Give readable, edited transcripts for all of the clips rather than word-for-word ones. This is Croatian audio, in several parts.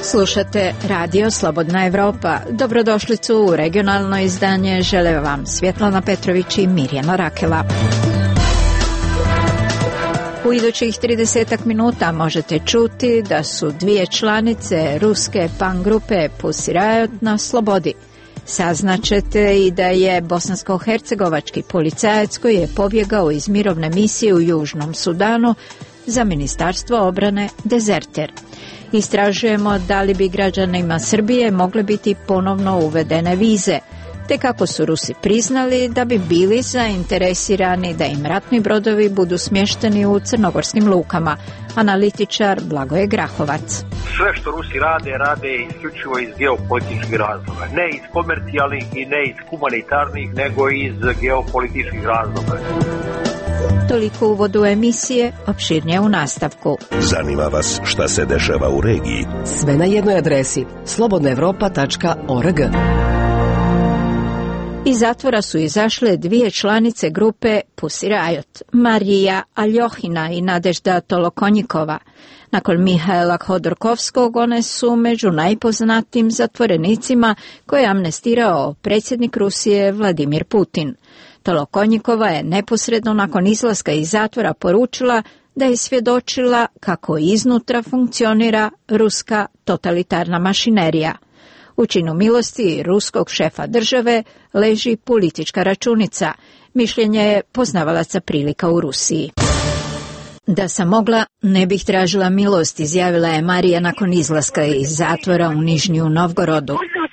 Slušate Radio Slobodna Evropa. Dobrodošlicu u regionalno izdanje žele vam Svjetlana Petrović i Mirjana Rakela. U idućih 30 minuta možete čuti da su dvije članice ruske punk grupe Pussy Riot na slobodi. Saznaćete i da je bosansko-hercegovački policajac koji je pobjegao iz mirovne misije u Južnom Sudanu za Ministarstvo obrane dezerter. Istražujemo da li bi građanima Srbije mogle biti ponovno uvedene vize, te kako su Rusi priznali da bi bili zainteresirani da im ratni brodovi budu smješteni u crnogorskim lukama. Analitičar Blagoje Grahovac. Sve što Rusi rade isključivo iz geopolitičkih razloga. Ne iz komercijalnih i ne iz humanitarnih, nego iz geopolitičkih razloga. Toliko u uvodu emisije, opširnije u nastavku. Zanima vas šta se dešava u regiji? Sve na jednoj adresi slobodnaevropa.org. Iz zatvora su izašle dvije članice grupe Pussy Riot, Marija Aljohina i Nadežda Tolokonjikova. Nakon Mihaela Hodorkovskog, one su među najpoznatijim zatvorenicima koje je amnestirao predsjednik Rusije Vladimir Putin. Tolokonjikova je neposredno nakon izlaska iz zatvora poručila da je svjedočila kako iznutra funkcionira ruska totalitarna mašinerija. U činu milosti ruskog šefa države leži politička računica, mišljenje je poznavalaca prilika u Rusiji. Da sam mogla, ne bih tražila milost, izjavila je Marija nakon izlaska iz zatvora u Nižnju Novgorodu.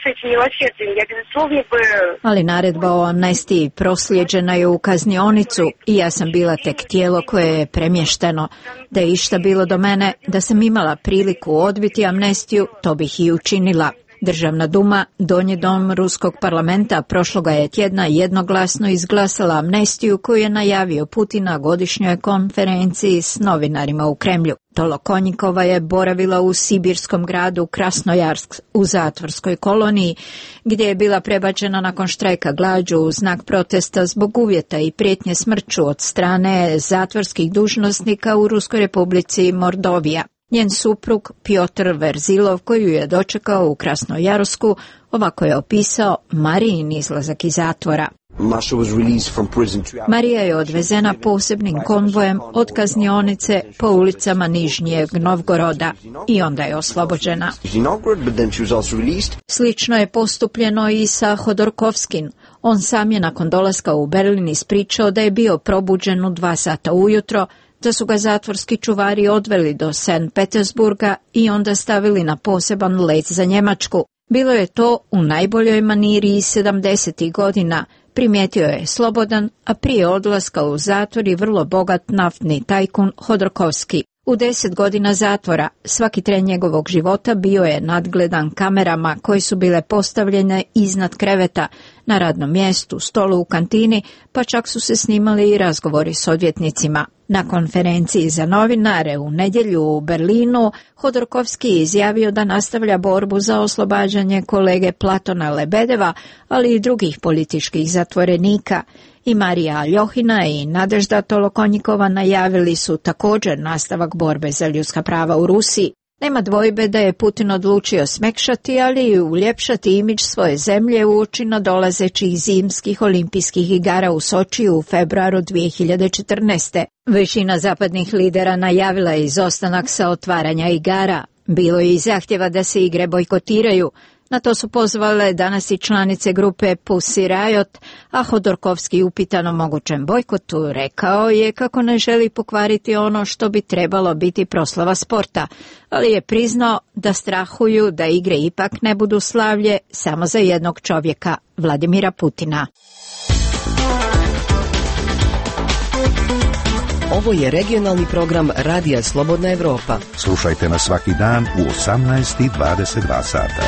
Ali naredba o amnestiji proslijeđena je u kaznionicu i ja sam bila tek tijelo koje je premješteno. Da je išta bilo do mene, da sam imala priliku odbiti amnestiju, to bih i učinila. Državna duma, donji dom ruskog parlamenta, prošloga je tjedna jednoglasno izglasala amnestiju koju je najavio Putin na godišnjoj konferenciji s novinarima u Kremlju. Tolokonjikova je boravila u sibirskom gradu Krasnojarsk u zatvorskoj koloniji, gdje je bila prebačena nakon štrajka glađu u znak protesta zbog uvjeta i prijetnje smrću od strane zatvorskih dužnosnika u Ruskoj republici Mordovija. Njen suprug Piotr Verzilov, koju je dočekao u Krasnojarsku, ovako je opisao Marijin izlazak iz zatvora. Marija je odvezena posebnim konvojem od kaznionice po ulicama Nižnjeg Novgoroda i onda je oslobođena. Slično je postupljeno i sa Hodorkovskim. On sam je nakon dolaska u Berlin ispričao da je bio probuđen u 2 sata ujutro, da su ga zatvorski čuvari odveli do St. Petersburga i onda stavili na poseban let za Njemačku. Bilo je to u najboljoj maniri iz 70. godina, primijetio je slobodan, a prije odlaska u zatvor i vrlo bogat naftni tajkun Hodorkovski. U 10 godina zatvora svaki tren njegovog života bio je nadgledan kamerama koje su bile postavljene iznad kreveta, na radnom mjestu, stolu u kantini, pa čak su se snimali i razgovori s odvjetnicima. Na konferenciji za novinare u nedjelju u Berlinu, Hodorkovski je izjavio da nastavlja borbu za oslobađanje kolege Platona Lebedeva, ali i drugih političkih zatvorenika. I Marija Aljohina i Nadežda Tolokonjikova najavili su također nastavak borbe za ljudska prava u Rusiji. Nema dvojbe da je Putin odlučio smekšati, ali i uljepšati imidž svoje zemlje uoči nadolazećih zimskih olimpijskih igara u Sočiju u februaru 2014. Većina zapadnih lidera najavila je izostanak sa otvaranja igara. Bilo je i zahtjeva da se igre bojkotiraju. Na to su pozvale danas i članice grupe Pussy Riot, a Hodorkovski upitan o mogućem bojkotu rekao je kako ne želi pokvariti ono što bi trebalo biti proslava sporta, ali je priznao da strahuju da igre ipak ne budu slavlje samo za jednog čovjeka, Vladimira Putina. Ovo je regionalni program Radija Slobodna Evropa. Slušajte nas svaki dan u 18:22 sata.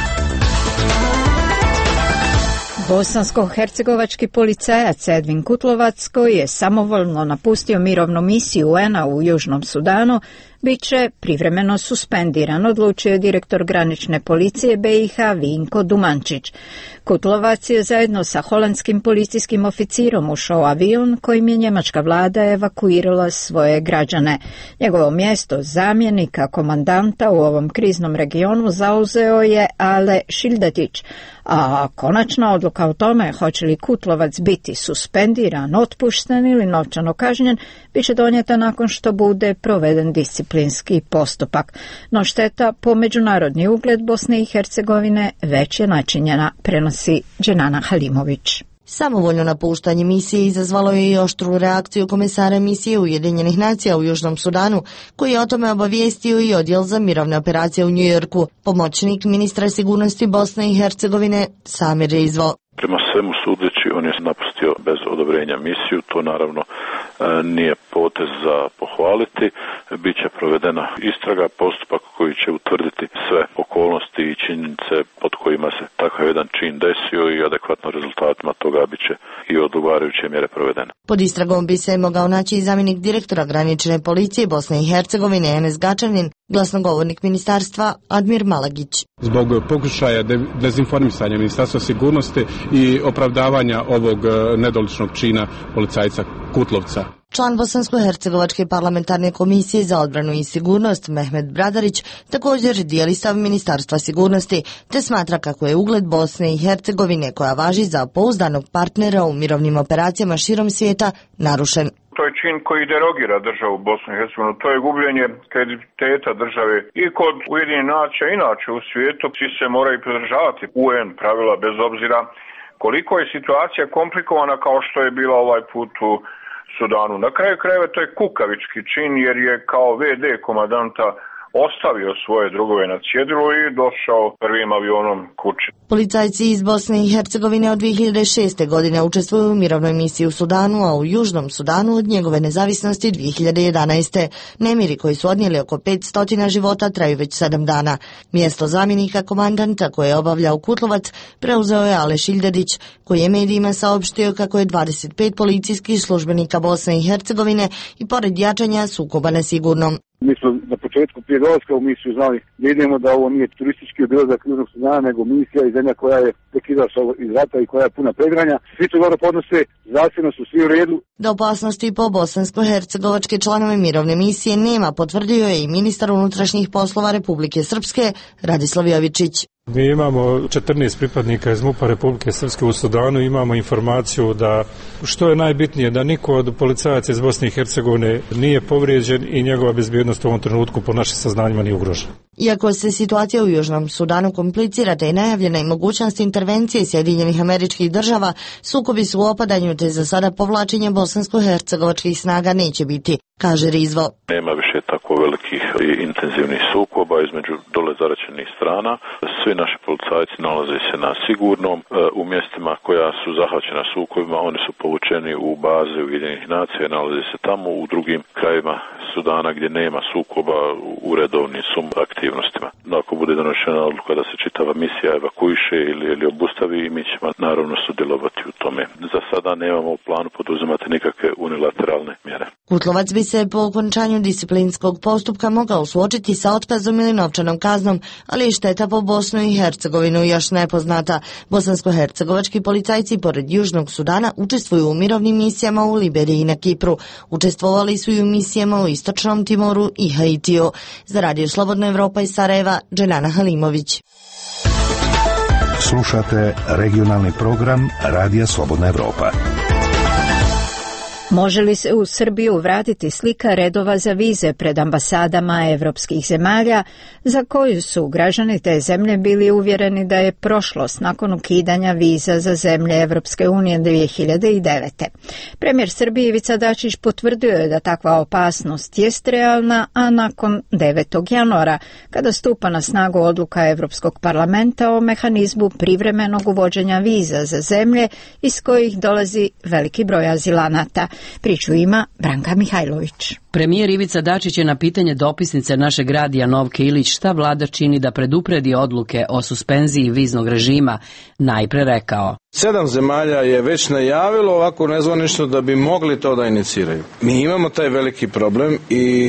Bosansko-hercegovački policajac Edvin Kutlovac, koji je samovoljno napustio mirovnu misiju UN-a u Južnom Sudanu, bit će privremeno suspendiran, odlučio je direktor granične policije BiH Vinko Dumančić. Kutlovac je zajedno sa holandskim policijskim oficirom ušao u avion kojim je njemačka vlada evakuirala svoje građane. Njegovo mjesto zamjenika komandanta u ovom kriznom regionu zauzeo je Ale Šildetić, a konačna odluka o tome hoće li Kutlovac biti suspendiran, otpušten ili novčano kažnjen bit će donijeta nakon što bude proveden disciplinski postupak. No šteta po međunarodni ugled Bosne i Hercegovine već je načinjena, prenosi Dženana Halimović. Samovoljno napuštanje misije izazvalo je i oštru reakciju komesara misije Ujedinjenih nacija u Južnom Sudanu, koji je o tome obavijestio i odjel za mirovne operacije u Njujorku, pomoćnik ministra sigurnosti Bosne i Hercegovine Samir Rizvo. Prema svemu sudeći, on je napustio bez odobrenja misiju, to naravno nije potez za pohvaliti. Biće provedena istraga, postupak koji će utvrditi sve okolnosti i činjenice pod kojima se takav jedan čin desio i adekvatno rezultatima toga bit će i odgovarajuće mjere provedene. Pod istragom bi se mogao naći i zamjenik direktora granične policije Bosne i Hercegovine Enes Gačanin, glasnogovornik ministarstva Admir Malagić. Zbog pokušaja dezinformisanja Ministarstva sigurnosti i opravdavanja ovog nedoličnog čina policajca Kutlovca. Član Bosansko-hercegovačke parlamentarne komisije za odbranu i sigurnost Mehmet Bradarić također dijeli stav Ministarstva sigurnosti, te smatra kako je ugled Bosne i Hercegovine, koja važi za pouzdanog partnera u mirovnim operacijama širom svijeta, narušen. To je čin koji derogira državu Bosnu i Hercegovinu, to je gubljenje kredibiliteta države i kod Ujedinjenih nacija, inače u svijetu svi se moraju pridržavati UN pravila bez obzira koliko je situacija komplikovana kao što je bila ovaj put u Sudanu. Na kraju krajeva to je kukavički čin jer je kao VD komandanta ostavio svoje drugove na cjedilu i došao prvim avionom kući. Policajci iz Bosne i Hercegovine od 2006. godine učestvuju u mirovnoj misiji u Sudanu, a u Južnom Sudanu od njegove nezavisnosti 2011. Nemiri koji su odnijeli oko 500 života traju već 7 dana. Mjesto zamjenika komandanta koje je obavljao Kutlovac preuzeo je Ale Šildetić, koji je medijima saopštio kako je 25 policijskih službenika Bosne i Hercegovine i pored jačanja sukoba nesigurnom. Mi smo na početku prije dolaska u misiju znali da idemo, da ovo nije turistički obilazak Južnog Sudana, nego misija i zemlja koja je tek izašla iz rata i koja je puna pregranja. Svi to dobro podnose, zdravstveno su svi u redu. Da opasnosti po bosansko-hercegovačke članove mirovne misije nema, potvrdio je i ministar unutrašnjih poslova Republike Srpske Radislav Jovičić. Mi imamo 14 pripadnika iz MUP-a Republike Srpske u Sudanu, imamo informaciju da, što je najbitnije, da niko od policajaca iz Bosne i Hercegovine nije povrijeđen i njegova bezbjednost u ovom trenutku po našim saznanjima nije ugrožena. Iako se situacija u Južnom Sudanu komplicira te je najavljena i mogućnost intervencije Sjedinjenih Američkih Država, sukobi su u opadanju te za sada povlačenje bosansko-hercegovačkih snaga neće biti, kaže Rizvo. Nema više tako velikih i intenzivnih sukoba između dole zaraćenih strana. Svi naši policajci nalaze se na sigurnom u mjestima koja su zahvaćena sukobima, oni su povučeni u baze Ujedinjenih nacija i nalaze se tamo. U drugim krajevima Sudana gdje nema sukoba u redovnim su aktivnostima. Ako bude donošena odluka da se čitava misija evakuiše ili obustavi, mi ćemo naravno sudjelovati u tome. Za sada nemamo u planu poduzimati nikakve unilateralne mjere. Kutlovac bi se po okončanju disciplinskog postupka mogao suočiti sa otkazom ili novčanom kaznom, ali je šteta po Bosnu i Hercegovinu još nepoznata. Bosansko-hercegovački policajci pored Južnog Sudana učestvuju u mirovnim misijama u Liberiji i na Kipru. Učestvovali su i u misijama u Istočnom Timoru i Haitiju. Za Radio Slobodna Evropa iz Sarajeva, Dženana Halimović. Slušate regionalni program Radija Slobodna Evropa. Može li se u Srbiju vratiti slika redova za vize pred ambasadama evropskih zemalja, za koju su građani te zemlje bili uvjereni da je prošlost nakon ukidanja viza za zemlje Evropske unije 2009. Premijer Srbije Ivica Dačić potvrdio je da takva opasnost jest realna, a nakon 9. januara, kada stupa na snagu odluka Evropskog parlamenta o mehanizmu privremenog uvođenja viza za zemlje iz kojih dolazi veliki broj azilanata. Priču ima Branka Mihajlović. Premijer Ivica Dačić je na pitanje dopisnice našeg radija Novke Ilić šta vlada čini da predupredi odluke o suspenziji viznog režima najpre rekao: 7 zemalja je već najavilo ovako nezvanično da bi mogli to da iniciraju. Mi imamo taj veliki problem i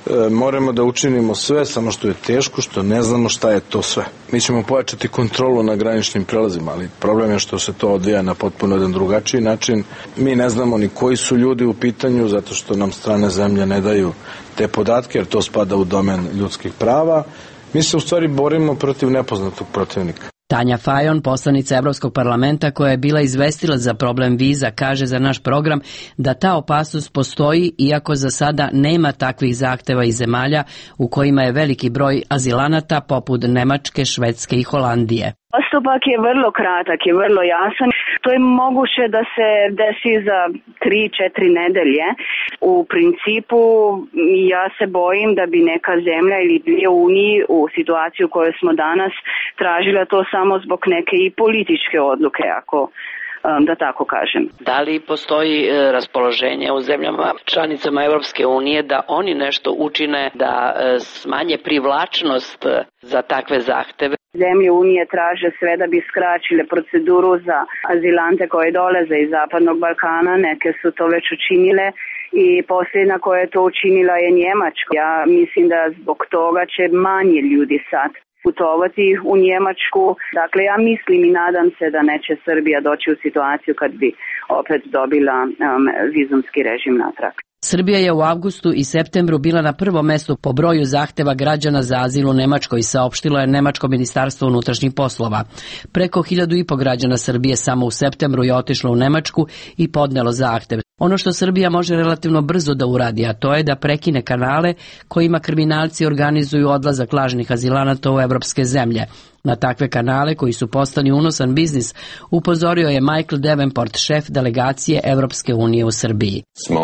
moramo da učinimo sve, samo što je teško, što ne znamo šta je to sve. Mi ćemo pojačati kontrolu na graničnim prelazima, ali problem je što se to odvija na potpuno jedan drugačiji način. Mi ne znamo ni koji su ljudi u pitanju, zato što nam strane zemlje ne daju te podatke, jer to spada u domen ljudskih prava. Mi se u stvari borimo protiv nepoznatog protivnika. Tanja Fajon, poslanica Evropskog parlamenta koja je bila izvestila za problem viza, kaže za naš program da ta opasnost postoji, iako za sada nema takvih zahteva iz zemalja u kojima je veliki broj azilanata poput Nemačke, Švedske i Holandije. Postupak je vrlo kratak i vrlo jasan. To je moguće da se desi za 3-4 nedelje. U principu ja se bojim da bi neka zemlja ili dvije u Uniji u situaciju u kojoj smo danas tražila to samo zbog neke i političke odluke, ako da tako kažem. Da li postoji raspoloženje u zemljama članicama Evropske unije da oni nešto učine da smanje privlačnost za takve zahteve? Zemlje Unije traže sve da bi skraćile proceduru za azilante koje dolaze iz Zapadnog Balkana, neke su to već učinile i posljedna koja je to učinila je Njemačka. Ja mislim da zbog toga će manje ljudi sad putovati u Njemačku. Dakle, ja mislim i nadam se da neće Srbija doći u situaciju kad bi opet dobila vizumski režim natrag. Srbija je u avgustu i septembru bila na prvom mestu po broju zahteva građana za azil u Nemačkoj, saopštilo je Nemačko ministarstvo unutrašnjih poslova. Preko 1.500 građana Srbije samo u septembru je otišlo u Nemačku i podnelo zahtev. Ono što Srbija može relativno brzo da uradi, a to je da prekine kanale kojima kriminalci organizuju odlazak lažnih azilanata u evropske zemlje. Na takve kanale koji su postali unosan biznis upozorio je Michael Davenport, šef delegacije Evropske unije u Srbiji. Smo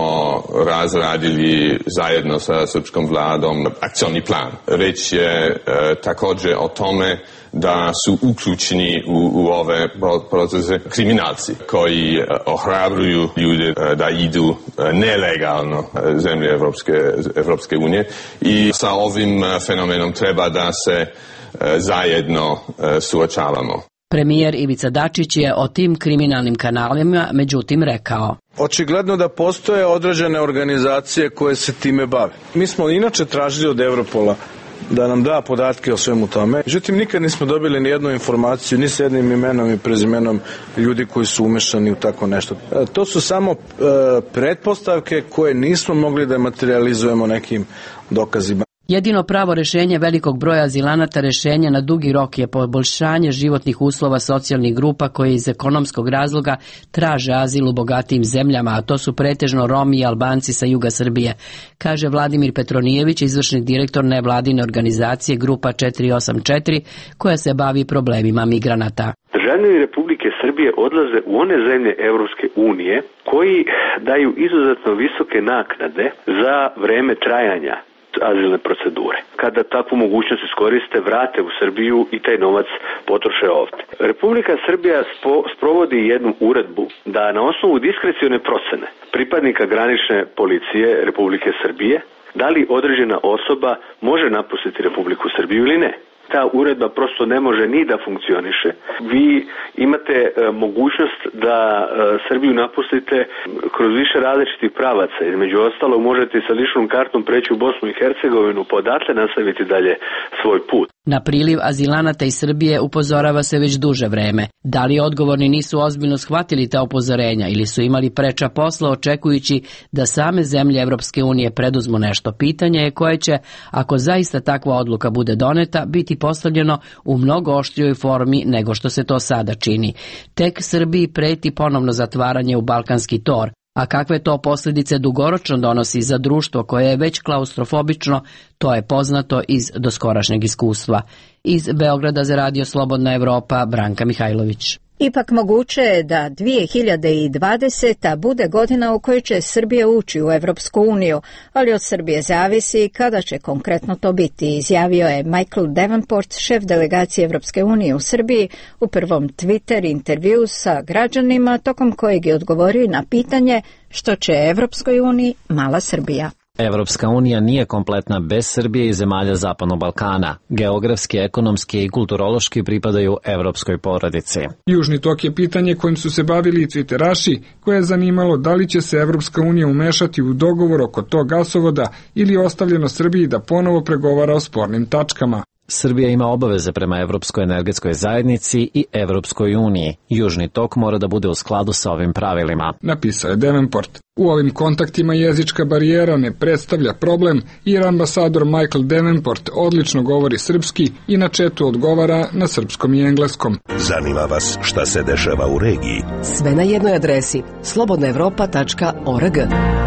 razradili zajedno sa srpskom vladom akcioni plan. Reč je također o tome da su uključeni u ove procese kriminalci koji ohrabruju ljude da idu nelegalno zemlje Evropske unije i sa ovim fenomenom treba da se zajedno suočavamo. Premijer Ivica Dačić je o tim kriminalnim kanalima međutim rekao: Očigledno da postoje određene organizacije koje se time bave. Mi smo inače tražili od Europola da nam da podatke o svemu tome. Međutim, nikad nismo dobili ni jednu informaciju, ni s jednim imenom i prezimenom ljudi koji su umešani u tako nešto. To su samo pretpostavke koje nismo mogli da materializujemo nekim dokazima. Jedino pravo rešenje velikog broja azilanata rešenje na dugi rok je poboljšanje životnih uslova socijalnih grupa koje iz ekonomskog razloga traže azil u bogatijim zemljama, a to su pretežno Romi i Albanci sa juga Srbije, kaže Vladimir Petronijević, izvršni direktor nevladine organizacije Grupa 484 koja se bavi problemima migranata. Državljani Republike Srbije odlaze u one zemlje Evropske unije koji daju izuzetno visoke naknade za vreme trajanja azilne procedure. Kada takvu mogućnost iskoriste, vrate u Srbiju i taj novac potroše ovdje. Republika Srbija sprovodi jednu uredbu da na osnovu diskrecione procene pripadnika granične policije Republike Srbije da li određena osoba može napustiti Republiku Srbiju ili ne. Ta uredba prosto ne može ni da funkcioniše. Vi imate mogućnost da Srbiju napustite kroz više različitih pravaca. Između ostalo možete sa ličnom kartom preći u Bosnu i Hercegovinu, pa odatle nastaviti dalje svoj put. Na priliv azilanata iz Srbije upozorava se već duže vreme. Da li odgovorni nisu ozbiljno shvatili ta upozorenja ili su imali preča posla očekujući da same zemlje Evropske unije preduzmu nešto? Pitanje je koje će, ako zaista takva odluka bude doneta, biti postavljeno u mnogo oštrijoj formi nego što se to sada čini. Tek Srbiji preti ponovno zatvaranje u Balkanski tor, a kakve to posljedice dugoročno donosi za društvo koje je već klaustrofobično, to je poznato iz doskorašnjeg iskustva. Iz Beograda za Radio Slobodna Evropa, Branka Mihajlović. Ipak moguće je da 2020. bude godina u kojoj će Srbija ući u Evropsku uniju, ali od Srbije zavisi kada će konkretno to biti, izjavio je Michael Davenport, šef delegacije Evropske unije u Srbiji, u prvom Twitter intervju sa građanima, tokom kojeg je odgovorio na pitanje što će Evropskoj uniji mala Srbija. Evropska unija nije kompletna bez Srbije i zemalja Zapadnog Balkana. Geografski, ekonomski i kulturološki pripadaju evropskoj porodici. Južni tok je pitanje kojim su se bavili i tviteraši, koje je zanimalo da li će se Evropska unija umešati u dogovor oko tog gasovoda ili je ostavljeno Srbiji da ponovo pregovara o spornim tačkama. Srbija ima obaveze prema Evropskoj energetskoj zajednici i Evropskoj uniji. Južni tok mora da bude u skladu sa ovim pravilima, napisao je Davenport. U ovim kontaktima jezička barijera ne predstavlja problem jer ambasador Michael Davenport odlično govori srpski i na četu odgovara na srpskom i engleskom. Zanima vas šta se dešava u regiji? Sve na jednoj adresi slobodnaevropa.org.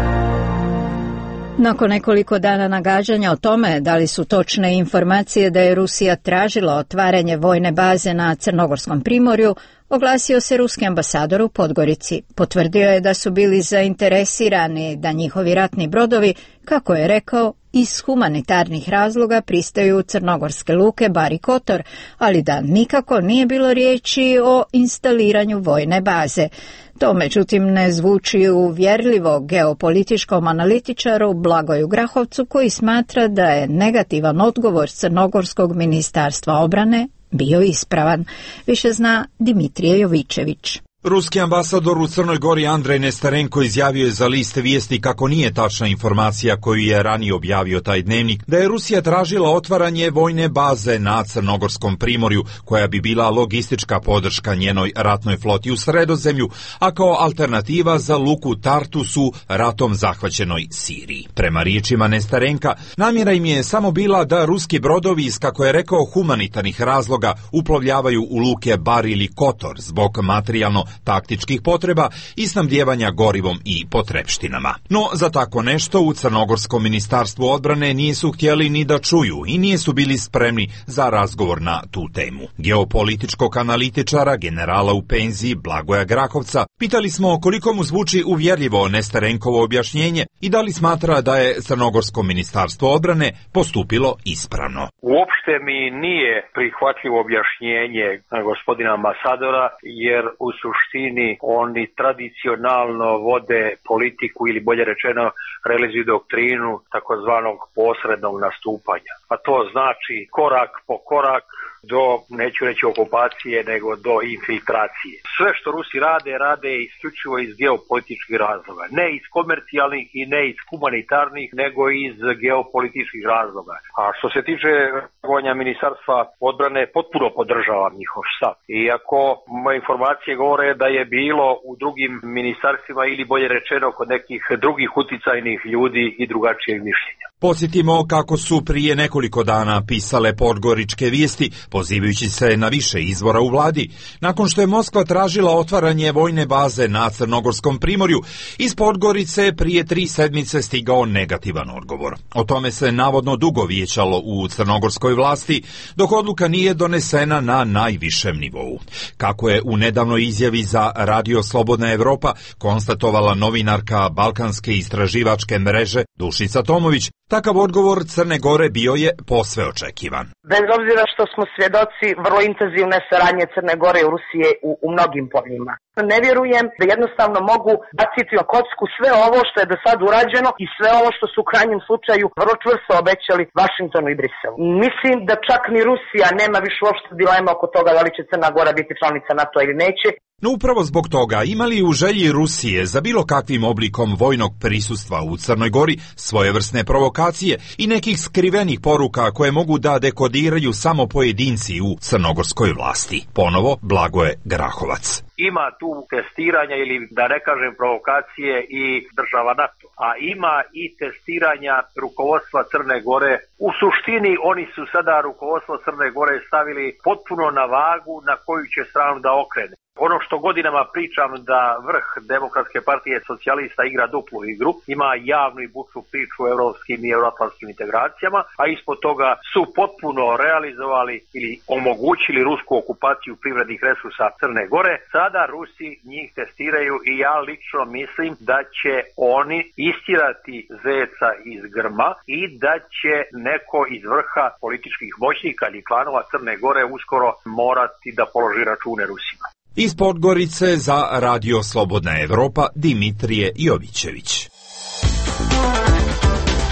Nakon nekoliko dana nagađanja o tome da li su točne informacije da je Rusija tražila otvaranje vojne baze na Crnogorskom primorju, oglasio se ruski ambasador u Podgorici. Potvrdio je da su bili zainteresirani da njihovi ratni brodovi, kako je rekao, iz humanitarnih razloga pristaju u crnogorske luke Bar i Kotor, ali da nikako nije bilo riječi o instaliranju vojne baze. To međutim ne zvuči uvjerljivo geopolitičkom analitičaru Blagoju Grahovcu, koji smatra da je negativan odgovor Crnogorskog ministarstva obrane bio ispravan. Više zna Dimitrije Jovičević. Ruski ambasador u Crnoj Gori Andrej Nestarenko izjavio je za list Vijesti kako nije tačna informacija koju je ranije objavio taj dnevnik, da je Rusija tražila otvaranje vojne baze na Crnogorskom primorju, koja bi bila logistička podrška njenoj ratnoj floti u Sredozemlju, a kao alternativa za luku Tartus u ratom zahvaćenoj Siriji. Prema riječima Nestarenka, namjera im je samo bila da ruski brodovi iz, kako je rekao, humanitarnih razloga uplovljavaju u luke Bar ili Kotor zbog materijalno taktičkih potreba i snabdijevanja gorivom i potrepštinama. No, za tako nešto u Crnogorskom ministarstvu odbrane nisu htjeli ni da čuju i nisu bili spremni za razgovor na tu temu. Geopolitičkog analitičara, generala u penziji Blagoja Grahovca, pitali smo koliko mu zvuči uvjerljivo Nestarenkovo objašnjenje i da li smatra da je Crnogorsko ministarstvo odbrane postupilo ispravno. Uopšte mi nije prihvatljivo objašnjenje gospodina ambasadora, jer u suštini oni tradicionalno vode politiku ili bolje rečeno realizuju doktrinu takozvanog posrednog nastupanja. A to znači korak po korak do, neću reći okupacije, nego do infiltracije. Sve što Rusi rade isključivo iz geopolitičkih razloga. Ne iz komercijalnih i ne iz humanitarnih, nego iz geopolitičkih razloga. A što se tiče vojnja ministarstva odbrane, potpuno podržavam njihov stav. Iako moje informacije govore da je bilo u drugim ministarstvima ili bolje rečeno kod nekih drugih uticajnih ljudi i drugačijeg mišljenja. Podsjetimo kako su prije nekoliko dana pisale podgoričke vijesti, pozivajući se na više izvora u vladi, nakon što je Moskva tražila otvaranje vojne baze na Crnogorskom primorju, iz Podgorice prije 3 sedmice stigao negativan odgovor. O tome se navodno dugo vijećalo u crnogorskoj vlasti, dok odluka nije donesena na najvišem nivou. Kako je u nedavnoj izjavi za Radio Slobodna Evropa konstatovala novinarka Balkanske istraživačke mreže Dušica Tomović, takav odgovor Crne Gore bio je posve očekivan. Bez obzira što smo svjedoci vrlo intenzivne saradnje Crne Gore i Rusije u mnogim poljima. Ne vjerujem da jednostavno mogu baciti na kocku sve ovo što je do sad urađeno i sve ovo što su u krajnjem slučaju vrlo čvrsto obećali Vašingtonu i Briselu. Mislim da čak ni Rusija nema više uopšte dilema oko toga da li će Crna Gora biti članica NATO ili neće. No upravo zbog toga, imali u želji Rusije za bilo kakvim oblikom vojnog prisustva u Crnoj Gori svojevrsne provokacije i nekih skrivenih poruka koje mogu da dekodiraju samo pojedinci u crnogorskoj vlasti. Ponovo Blagoje Grahovac. Ima tu testiranja ili da ne kažem provokacije i država NATO, a ima i testiranja rukovodstva Crne Gore. U suštini oni su sada rukovodstvo Crne Gore stavili potpuno na vagu na koju će stranu da okrene. Ono što godinama pričam da vrh Demokratske partije socijalista igra duplu igru, ima javnu i bučnu priču o europskim i euroatlantskim integracijama, a ispod toga su potpuno realizovali ili omogućili rusku okupaciju privrednih resursa Crne Gore. Sada Rusi njih testiraju i ja lično mislim da će oni istirati zeca iz grma i da će neko iz vrha političkih moćnika ili klanova Crne Gore uskoro morati da položi račune Rusima. Iz Podgorice za Radio Slobodna Evropa Dimitrije Jovičević.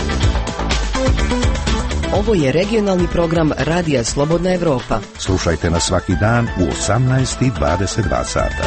Ovo je regionalni program Radija Slobodna Evropa. Slušajte nas svaki dan u 18:22 sata.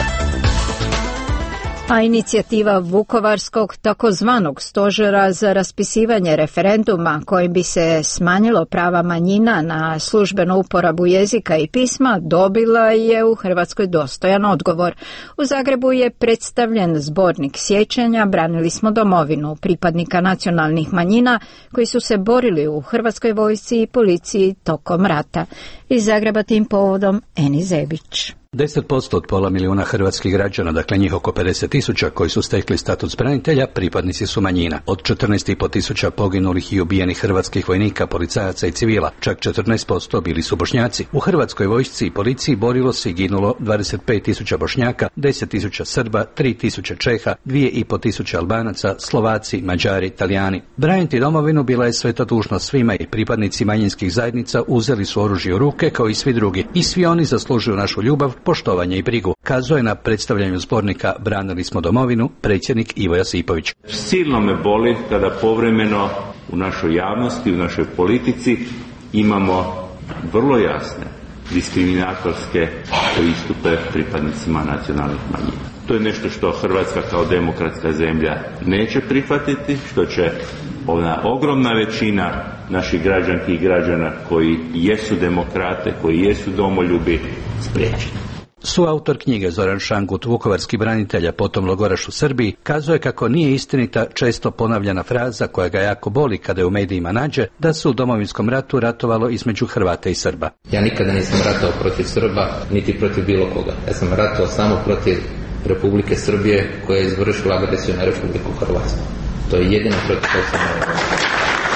A inicijativa Vukovarskog takozvanog stožera za raspisivanje referenduma kojim bi se smanjilo prava manjina na službenu uporabu jezika i pisma dobila je u Hrvatskoj dostojan odgovor. U Zagrebu je predstavljen zbornik sjećanja Branili smo domovinu pripadnika nacionalnih manjina koji su se borili u Hrvatskoj vojsci i policiji tokom rata. Iz Zagreba tim povodom Eni Zebić. 10% od pola milijuna hrvatskih građana, dakle njih oko 50.000 koji su stekli status branitelja, pripadnici su manjina. Od 14.500 poginulih i ubijenih hrvatskih vojnika, policajaca i civila, čak 14% bili su Bošnjaci. U Hrvatskoj vojsci i policiji borilo se i ginulo 25.000 Bošnjaka, 10.000 Srba, 3.000 Čeha, 2.500 Albanaca, Slovaci, Mađari, Italijani. Braniti domovinu bila je sveta dužnost svima i pripadnici manjinskih zajednica uzeli su oružje u ruke kao i svi drugi. I svi oni zaslužuju našu ljubav, poštovanje i brigu, kazao je na predstavljanju zbornika Branili smo domovinu predsjednik Ivo Josipović. Silno me boli kada povremeno u našoj javnosti, u našoj politici imamo vrlo jasne diskriminatorske pristupe pripadnicima nacionalnih manjina. To je nešto što Hrvatska kao demokratska zemlja neće prihvatiti, što će ona ogromna većina naših građanki i građana koji jesu demokrate, koji jesu domoljubi, spriječiti. Suautor knjige Zoran Šangut, vukovarski branitelj, a potom logoraš u Srbiji, kazuje kako nije istinita često ponavljana fraza koja ga jako boli kada je u medijima nađe da su u Domovinskom ratu ratovalo između Hrvata i Srba. Ja nikada nisam ratovao protiv Srba, niti protiv bilo koga. Ja sam ratovao samo protiv Republike Srbije koja je izvršila agresiju na Republiku Hrvatsku. To je jedino protiv koga sam ratovao.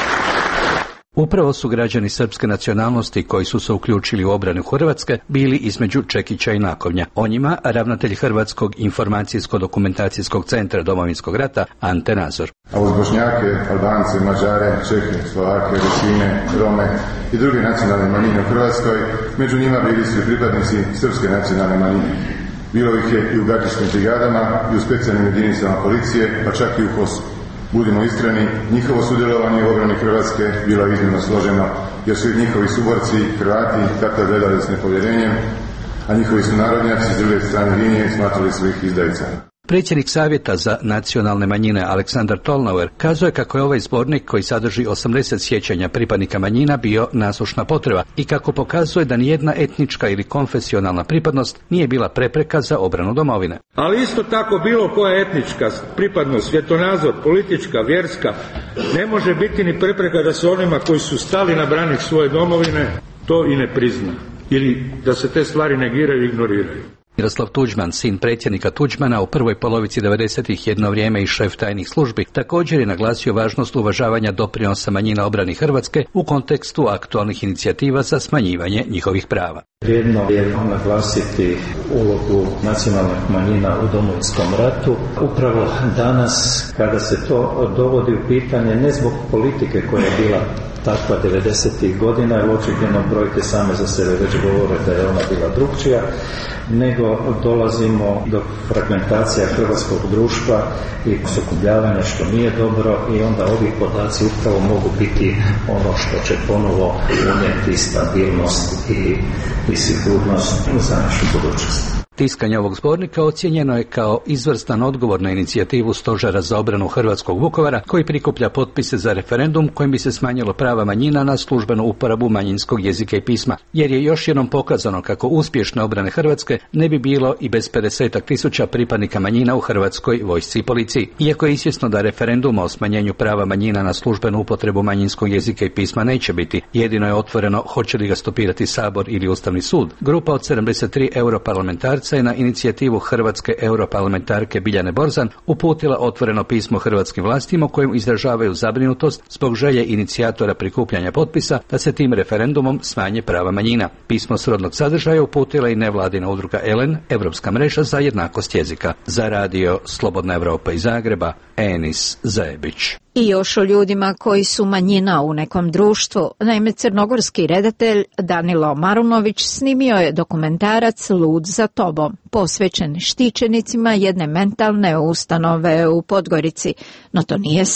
Upravo su građani srpske nacionalnosti koji su se uključili u obranu Hrvatske bili između Čekića i Nakovnja. O njima ravnatelj Hrvatskog informacijsko-dokumentacijskog centra Domovinskog rata Ante Nazor. A uz Bošnjake, Albance, Mađare, Čehe, Slovake, Rusine, Rome i druge nacionalne manjine u Hrvatskoj, među njima bili su i pripadnici srpske nacionalne manjine. Bilo ih je i u gardijskim brigadama i u specijalnim jedinicama policije, pa čak i u HOS-u. Budimo iskreni, njihovo sudjelovanje u obrani Hrvatske bilo je iznimno složeno, jer su i njihovi suborci, Hrvati, tako gledali s nepovjerenjem, a njihovi sunarodnjaci s druge strane linije smatrali su ih izdajicama. Predsjednik Savjeta za nacionalne manjine Aleksandar Tolnauer kazuje kako je ovaj zbornik koji sadrži 80 sjećanja pripadnika manjina bio nasušna potreba i kako pokazuje da nijedna etnička ili konfesionalna pripadnost nije bila prepreka za obranu domovine. Ali isto tako bilo koja etnička pripadnost, svjetonazor, politička, vjerska ne može biti ni prepreka da se onima koji su stali na branik svoje domovine to i ne prizna ili da se te stvari negiraju i ignoriraju. Miroslav Tuđman, sin predsjednika Tuđmana, u prvoj polovici 90-ih jedno vrijeme i šef tajnih službi, također je naglasio važnost uvažavanja doprinosa manjina obrani Hrvatske u kontekstu aktualnih inicijativa za smanjivanje njihovih prava. Vrijedno je naglasiti ulogu nacionalnih manjina u Domovinskom ratu. Upravo danas kada se to dovodi u pitanje ne zbog politike koja je bila takva 90-ih godina, jer očigledno brojke same za sebe već govore da je ona bila drukčija, nego dolazimo do fragmentacija hrvatskog društva i sukobljavanja što nije dobro i onda ovi podaci upravo mogu biti ono što će ponovo unijeti stabilnost i sigurnost za našu budućnost. Tiskanje ovog zbornika ocijenjeno je kao izvrstan odgovor na inicijativu Stožera za obranu Hrvatskog Vukovara koji prikuplja potpise za referendum kojim bi se smanjilo prava manjina na službenu uporabu manjinskog jezika i pisma, jer je još jednom pokazano kako uspješne obrane Hrvatske ne bi bilo i bez 50.000 pripadnika manjina u Hrvatskoj vojsci i policiji. Iako je izvjesno da referenduma o smanjenju prava manjina na službenu upotrebu manjinskog jezika i pisma neće biti, jedino je otvoreno hoće li ga stopirati Sabor ili Ustavni sud. Grupa od 73 europarlamentarca je na inicijativu hrvatske europarlamentarke Biljane Borzan uputila otvoreno pismo hrvatskim vlastima u kojem izražavaju zabrinutost zbog želje inicijatora prikupljanja potpisa da se tim referendumom smanje prava manjina. Pismo srodnog sadržaja uputila i nevladina udruga ELEN, Europska mreža za jednakost jezika. Za radio Slobodna Evropa iz Zagreba, Enis Zebić. I još o ljudima koji su manjina u nekom društvu. Naime, crnogorski redatelj Danilo Marunović snimio je dokumentarac Lud za tobom, posvećen štićenicima jedne mentalne ustanove u Podgorici. No to nije sve.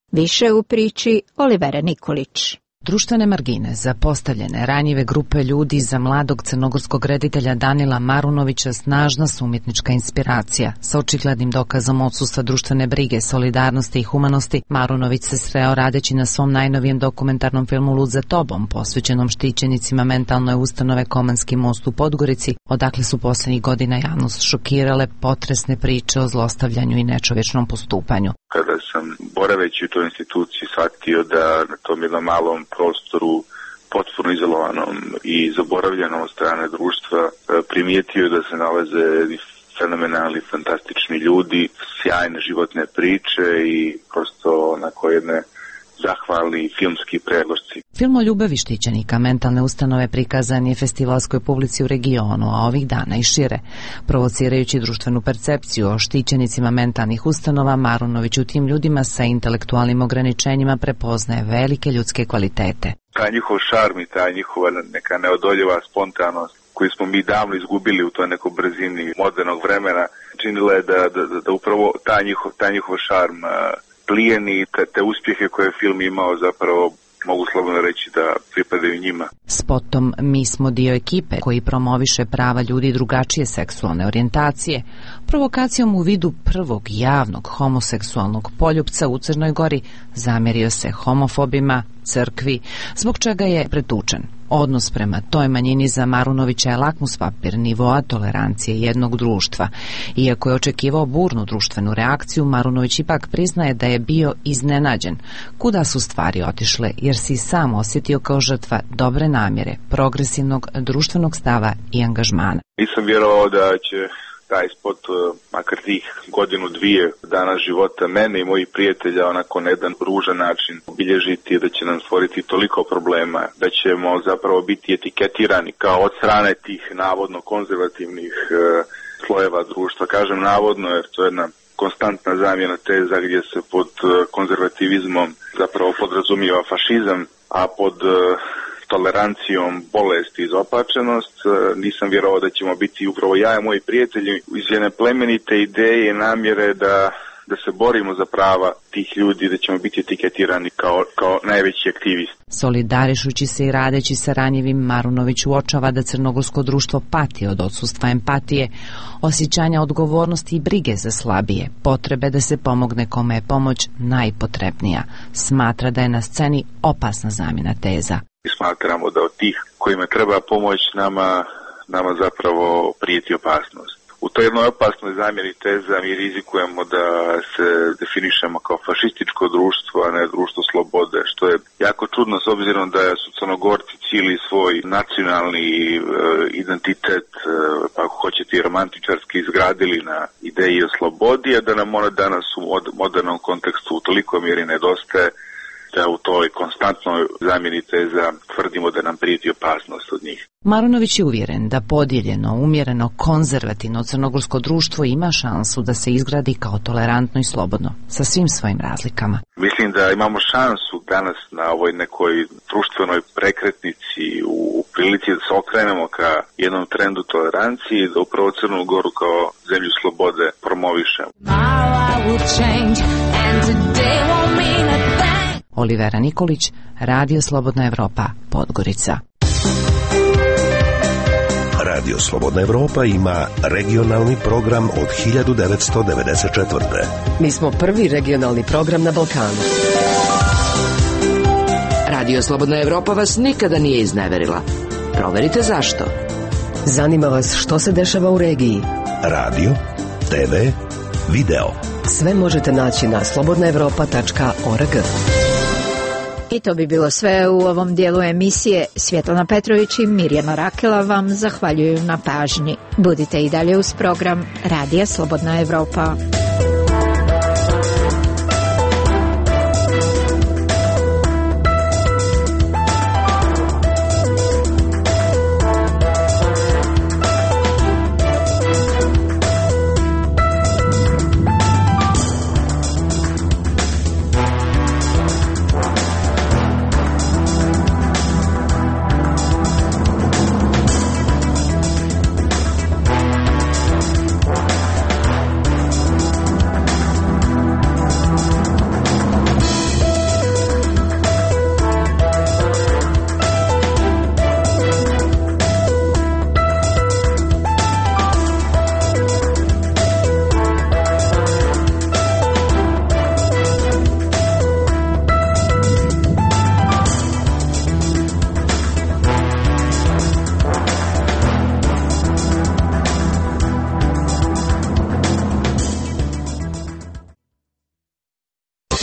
Više u priči Olivere Nikolić. Društvene margine, zapostavljene, ranjive grupe ljudi za mladog crnogorskog reditelja Danila Marunovića snažna su umjetnička inspiracija. Sa očiglednim dokazom odsustva društvene brige, solidarnosti i humanosti, Marunović se sreo radeći na svom najnovijem dokumentarnom filmu Lud za tobom, posvećenom štićenicima mentalne ustanove Komanski most u Podgorici, odakle su posljednjih godina javnost šokirale potresne priče o zlostavljanju i nečovječnom postupanju. Kada sam boraveći u toj instituciji shvatio da na tom jednom malom prostoru, potpuno izolovanom i zaboravljenom od strane društva, primijetio da se nalaze fenomenalni, fantastični ljudi, sjajne životne priče i prosto onako jedne zahvalni filmski predložci. Film o ljubavi štićenika mentalne ustanove prikazan je festivalskoj publici u regionu, a ovih dana i šire. Provocirajući društvenu percepciju o štićenicima mentalnih ustanova, Marunović u tim ljudima sa intelektualnim ograničenjima prepoznaje velike ljudske kvalitete. Taj njihov šarm i ta njihova neka neodoljiva spontanost koju smo mi davno izgubili u toj nekoj brzini modernog vremena, činila je da upravo taj njihov šarm plijeni, te uspjehe koje je film imao zapravo mogu slobodno reći da pripadaju njima. Spotom Mi smo dio ekipe koji promoviše prava ljudi drugačije seksualne orijentacije, provokacijom u vidu prvog javnog homoseksualnog poljupca u Crnoj Gori zamjerio se homofobima, crkvi, zbog čega je pretučen. Odnos prema toj manjini za Marunovića je lakmus papir nivoa tolerancije jednog društva. Iako je očekivao burnu društvenu reakciju, Marunović ipak priznaje da je bio iznenađen kuda su stvari otišle, jer si sam osjetio kao žrtva dobre namjere, progresivnog društvenog stava i angažmana. Nisam vjerovao da će taj spot, makar tih godinu, dvije dana života mene i mojih prijatelja onako na jedan ružan način obilježiti, da će nam stvoriti toliko problema, da ćemo zapravo biti etiketirani kao od strane tih navodno konzervativnih slojeva društva. Kažem navodno jer to je jedna konstantna zamjena teza gdje se pod konzervativizmom zapravo podrazumijeva fašizam, a pod tolerancijom bolest i izopačenost. Nisam vjerovao da ćemo biti upravo ja i moji prijatelji iz jedne plemenite ideje i namjere da se borimo za prava tih ljudi, da ćemo biti etiketirani kao najveći aktivisti. Solidarišući se i radeći sa ranjivim, Marunović uočava da crnogorsko društvo pati od odsustva empatije, osjećanja odgovornosti i brige za slabije, potrebe da se pomogne kome je pomoć najpotrebnija. Smatra da je na sceni opasna zamjena teza. Smatramo da od tih kojima treba pomoć nama zapravo prijeti opasnost. U toj jednoj opasnoj zamjeni teza mi rizikujemo da se definišemo kao fašističko društvo, a ne društvo slobode, što je jako čudno s obzirom da su Crnogorci cijeli svoj nacionalni identitet, pa ako hoćete i romantičarski, izgradili na ideji o slobodi, a da nam ona danas u modernom kontekstu u toliko mjeri nedostaje, da u toj konstantnoj zamjeni teza tvrdimo da nam prijeti opasnost od njih. Marunović je uvjeren da podijeljeno, umjereno, konzervativno crnogorsko društvo ima šansu da se izgradi kao tolerantno i slobodno, sa svim svojim razlikama. Mislim da imamo šansu danas na ovoj nekoj društvenoj prekretnici u prilici da se okrenemo ka jednom trendu tolerancije i da upravo Crnu Goru kao zemlju slobode promovišemo. Olivera Nikolić, Radio Slobodna Evropa, Podgorica. Radio Slobodna Evropa ima regionalni program od 1994. Mi smo prvi regionalni program na Balkanu. Radio Slobodna Evropa vas nikada nije izneverila. Proverite zašto. Zanima vas što se dešava u regiji. Radio, TV, video. Sve možete naći na slobodnaevropa.org. I to bi bilo sve u ovom dijelu emisije. Svjetlana Petrović i Mirjana Rakela vam zahvaljuju na pažnji. Budite i dalje uz program Radija Slobodna Evropa.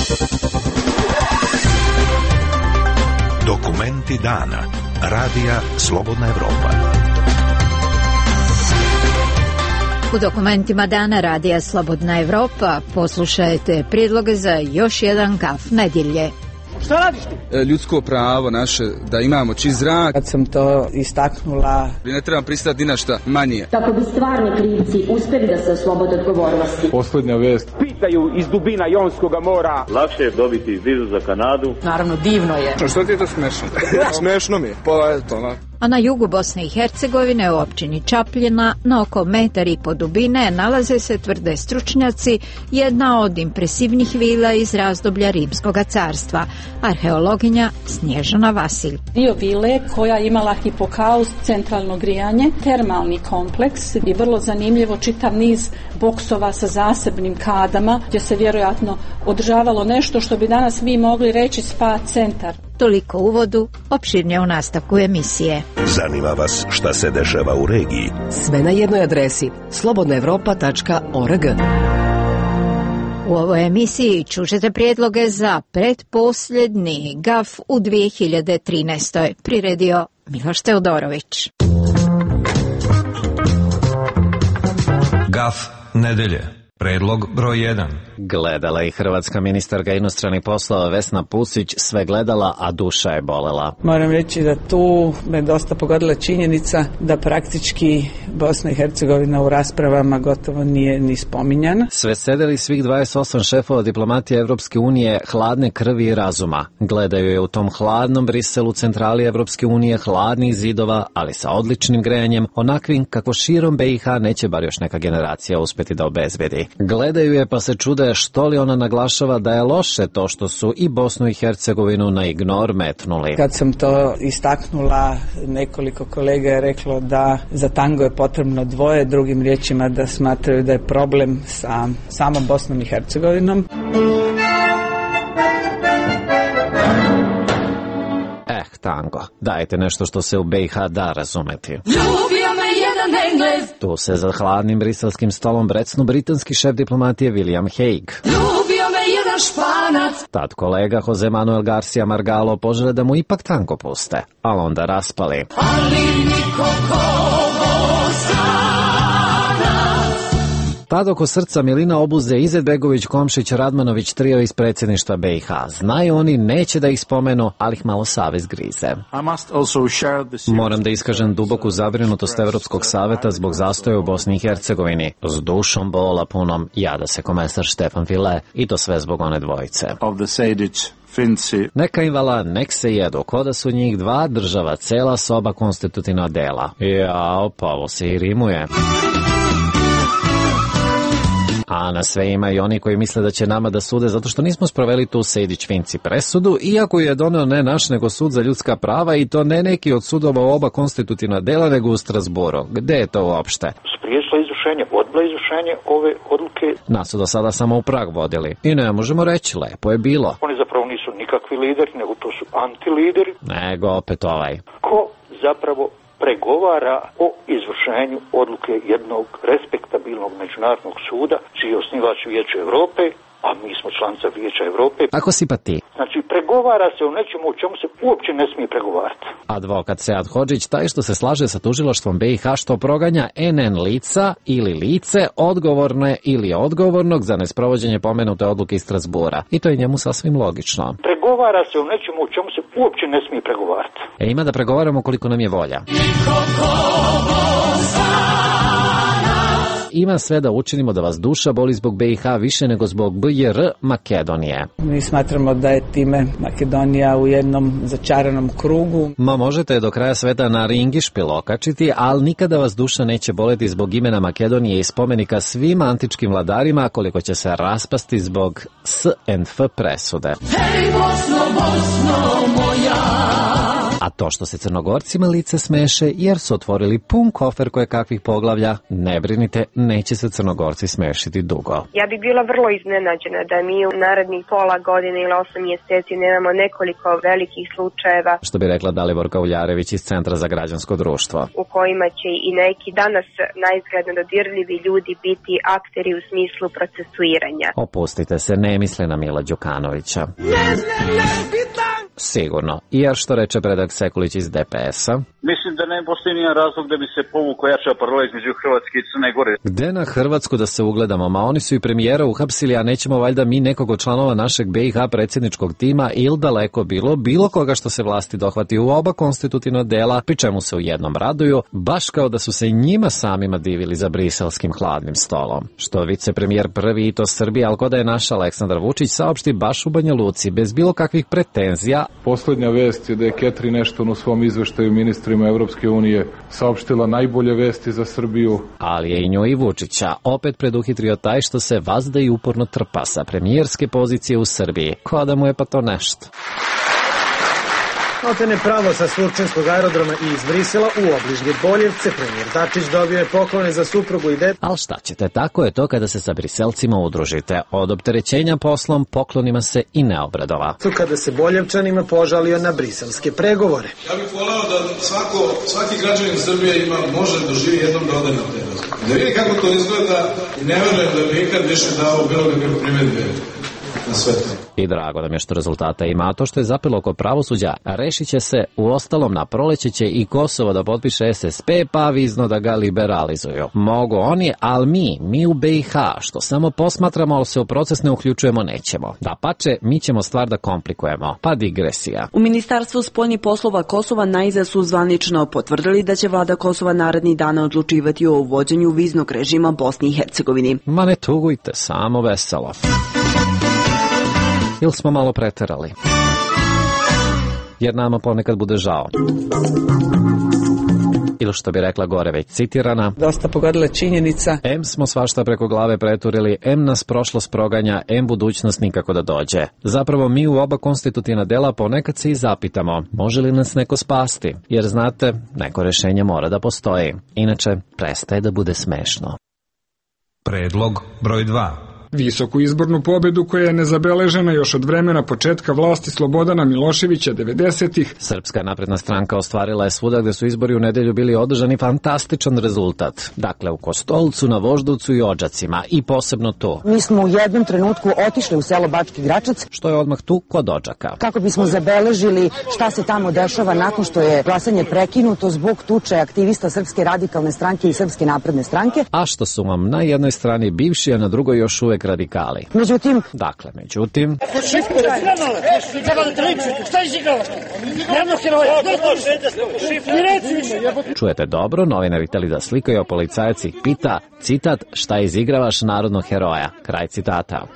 Dokumenti dana. Radija Slobodna Evropa. U dokumentima dana Radija Slobodna Evropa poslušajte prijedloge za još jedan gaf nedjelje. Šta radiš ti? Ljudsko pravo naše, da imamo čist zrak. Kad sam to istaknula... Ne trebam pristati ni na šta manje. Kako bi stvarni krivci uspjeli da se oslobode odgovornosti. Posljednja vest. Pitaju iz dubina Jonskog mora. Lakše je dobiti vizu za Kanadu. Naravno, divno je. Što ti je to smešno? Smešno mi je. Pa eto, na. A na jugu Bosne i Hercegovine u općini Čapljina na oko 1,5 m dubine nalaze se, tvrde stručnjaci, jedna od impresivnih vila iz razdoblja Rimskog carstva, arheologinja Snježana Vasilj. Dio vile koja je imala hipokaust, centralno grijanje, termalni kompleks i vrlo zanimljivo čitav niz boksova sa zasebnim kadama gdje se vjerojatno održavalo nešto što bi danas mi mogli reći spa centar. Toliko uvodu, opširnije u nastavku emisije. Zanima vas šta se dešava u regiji? Sve na jednoj adresi slobodnaevropa.org. U ovoj emisiji čućete prijedloge za pretposljednji gaf u 2013. Priredio Miloš Teodorović. Gaf nedelje. Predlog broj 1. Gledala i hrvatska ministarka inostranih poslova Vesna Pusić, sve gledala, a duša je bolela. Moram reći da tu me dosta pogodila činjenica da praktički Bosna i Hercegovina u raspravama gotovo nije ni spominjana. Sve sedeli svih 28 šefova diplomatije Evropske unije hladne krvi i razuma. Gledaju je u tom hladnom Briselu, centrali Evropske unije, hladnih zidova, ali sa odličnim grejanjem, onakvim kako širom BiH neće bar još neka generacija uspjeti da obezbedi. Gledaju je pa se čude što li ona naglašava da je loše to što su i Bosnu i Hercegovinu na ignor metnuli. Kad sam to istaknula, nekoliko kolega je reklo da za tango je potrebno dvoje, drugim riječima da smatraju da je problem sa samom Bosnom i Hercegovinom. Tango. Dajte nešto što se u BiH da razumeti. Ljubio me jedan Englez. Tu se za hladnim briselskim stolom brecnu britanski šef diplomatije William Hague. Ljubio me jedan Španac. Tad kolega Jose Manuel Garcia Margallo požele da mu ipak tango puste, ali onda raspali. Ali nikako Tad oko srca Milina obuze Izetbegović, Komšić, Radmanović, trio iz predsjedništva BiH. Znaju oni, neće da ih spomenu, ali ih malo savez grize. Moram da iskažem duboku zabrinutost Evropskog saveta zbog zastoja u Bosni i Hercegovini. S dušom bola punom jada se komesar Štefan File i to sve zbog one dvojice. Neka im vala, nek se jedu, ko da su njih dva država, cela soba konstitutivna dela. Jao, pa ovo se i rimuje. A na sve ima i oni koji misle da će nama da sude zato što nismo sproveli tu Sejdić-Finci presudu, iako je doneo ne naš nego sud za ljudska prava i to ne neki od sudova u oba konstitutivna dela nego u Strasburu. Gde je to uopšte? Spriječila izvršenje, odbila izvršenje ove odluke. Nas su do sada samo u Prag vodili. I ne možemo reći, lepo je bilo. Oni zapravo nisu nikakvi lideri, nego to su antilideri. Nego opet ovaj. Ko zapravo pregovara o izvršenju odluke jednog respektabilnog međunarodnog suda, čiji je osnivač Vijeće Europe, a mi smo članica Vijeća Europe. Ako si pa ti. Znači, pregovara se o nečemu o čemu se uopće ne smije pregovarati. Advokat Sead Hodžić, taj što se slaže sa tužilaštvom BiH što proganja NN lica ili lice odgovorne ili odgovornog za nesprovođenje pomenute odluke iz Strasbura. I to je njemu sasvim logično. Pregovara se o nečemu o čemu se uopće ne smije pregovarati. Ima da pregovaramo koliko nam je volja. Ima sve da učinimo da vas duša boli zbog BiH više nego zbog BiR Makedonije. Mi smatramo da je time Makedonija u jednom začaranom krugu. Možete je do kraja sveta na ringišpil okačiti, ali nikada vas duša neće boleti zbog imena Makedonije i spomenika svim antičkim vladarima koliko će se raspasti zbog SNF presude. Hej, Bosno, Bosno moja. A to što se Crnogorcima lice smeše jer su otvorili pun kofer koje kakvih poglavlja, ne brinite, neće se Crnogorci smešiti dugo. Ja bi bila vrlo iznenađena da mi u narednih pola godine ili 8 mjeseci nemamo nekoliko velikih slučajeva. Što bi rekla Daliborka Uljarević iz Centra za građansko društvo. U kojima će i neki danas naizgledno dodirljivi ljudi biti akteri u smislu procesuiranja. Opustite se, ne misle na Mila Đukanovića. Sigurno. I jer što reče Predrag Sekulić iz DPS-a? Mislim da ne postoji nijedan razlog da bi se povukao jača paralela između Hrvatske i Crne Gore. Gde na Hrvatsku da se ugledamo? Ma oni su i premijera uhapsili, a nećemo valjda mi nekog od članova našeg BiH predsjedničkog tima ili daleko bilo koga što se vlasti dohvati u oba konstitutivna dela, pri čemu se u jednom raduju, baš kao da su se njima samima divili za briselskim hladnim stolom. Što vicepremijer prvi i to Srbije, ali ko da je naš Aleksandar Vučić saopšti baš u Banja Luci, bez bilo kakvih pretenzija. Posljednja vest je da je Catherine Ashton u svom izveštaju ministrima Evropske unije saopštila najbolje vesti za Srbiju. Ali je i nju i Vučića opet preduhitrio taj što se vazda i uporno trpa sa premijerske pozicije u Srbiji. Ko da mu je pa to nešto? Maltene pravo sa Surčinskog aerodroma i iz Brisela u obližnje Boljevce. Premijer Dačić dobio je poklone za suprugu i dete. Ali šta ćete, tako je to kada se sa Briselcima udružite. Od opterećenja poslom poklonima se i ne obradova. Kada se Boljevčanima požalio na briselske pregovore. Ja bih voleo da svaki građanin Srbije može doživi jednom da ode na te razgovore. Da vidi kako to izgleda i ne verujem da bi ikad više dao bilo kakve primedbe na sve to. I drago nam je što rezultata ima, a to što je zapelo oko pravosuđa rešit će se, u ostalom na proleće će i Kosovo da potpiše SSP, pa vizno da ga liberalizuju. Mogu oni, ali mi u BiH, što samo posmatramo, ali se u proces ne uključujemo, nećemo. Dapače, mi ćemo stvar da komplikujemo, pa digresija. U Ministarstvu spoljnih poslova Kosova najzad su zvanično potvrdili da će vlada Kosova narednih dana odlučivati o uvođenju viznog režima Bosni i Hercegovini. Ma ne tugujte, samo veselo. Ili smo malo preterali? Jer nama ponekad bude žao. Ili što bi rekla gore već citirana. Dosta pogodila činjenica. M smo svašta preko glave preturili, M nas prošlost proganja, M budućnost nikako da dođe. Zapravo mi u oba konstitutivna dela ponekad se i zapitamo, može li nas neko spasti? Jer znate, neko rešenje mora da postoji. Inače, prestaje da bude smešno. Predlog broj 2. Visoku izbornu pobedu koja je nezabeležena još od vremena početka vlasti Slobodana Miloševića 90-ih. Srpska napredna stranka ostvarila je svuda gde su izbori u nedelju bili održani fantastičan rezultat. Dakle, u Kostolcu, na Voždovcu i Odžacima i posebno tu. Mi smo u jednom trenutku otišli u selo Bački Gračac. Što je odmah tu kod Odžaka. Kako bismo zabeležili šta se tamo dešava nakon što je glasanje prekinuto zbog tuče aktivista Srpske radikalne stranke i Srpske napredne stranke. A što su vam na jednoj strani bivši, a na drugoj još uvek radikali. Međutim... Čujete dobro, novinari hteli da slikaju, a policajac ih pita, citat, šta izigravaš narodnog heroja? Kraj citata.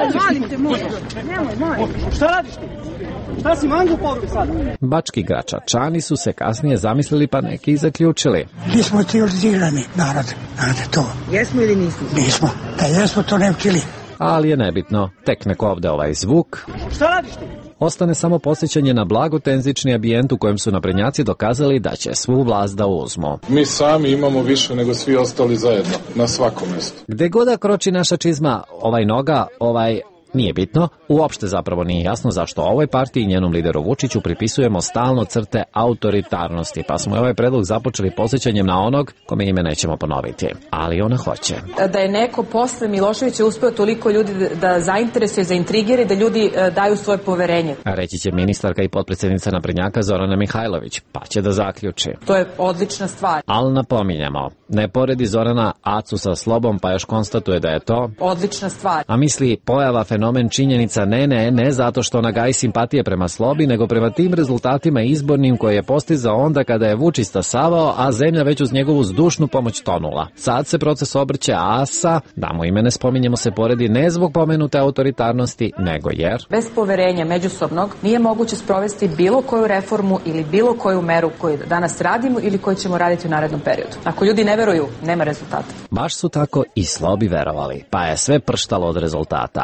Šta radiš ti? Šta si mangu povri sada? Bački Gračačani su se kasnije zamislili, pa neki i zaključili. Mi smo civilizirani narod, znate to. Jesmo ili nismo? Nismo. Da jesmo, to ne učili. Ali je nebitno, tek neko ovde ovaj zvuk. Šta radiš ti? Ostane samo podsjećanje na blagotenzični ambijent u kojem su naprednjaci dokazali da će svu vlast da uzmu. Mi sami imamo više nego svi ostali zajedno, na svakom mjestu. Gde god da kroči naša čizma, ovaj noga, nije bitno, uopšte zapravo nije jasno zašto ovoj partiji i njenom lideru Vučiću pripisujemo stalno crte autoritarnosti, pa smo ovaj predlog započeli podsjećanjem na onog kome ime nećemo ponoviti, ali ona hoće. Da je neko posle Miloševića uspeo toliko ljudi da zainteresuje, zaintrigiri, da ljudi daju svoje poverenje. Reći će ministarka i potpredsjednica naprednjaka Zorana Mihajlović, pa će da zaključi. To je odlična stvar. Ali napominjamo, ne poredi Zorana Acu sa Slobom, pa još konstatuje da je to odlična stvar. A misli pojava fenomen činjenica ne zato što ona gaji simpatije prema Slobi, nego prema tim rezultatima izbornim koje je postizao onda kada je Vučić stasavao, a zemlja već uz njegovu zdušnu pomoć tonula. Sad se proces obrće Asa, da mu ime ne spominjemo, se poredi ne zbog pomenute autoritarnosti, nego jer bez poverenja međusobnog nije moguće sprovesti bilo koju reformu ili bilo koju meru koju danas radimo ili koju ćemo raditi u narednom periodu. Ako ljudi ne veruju, nema rezultata. Baš su tako i Slobi verovali, pa je sve prštalo od rezultata, ali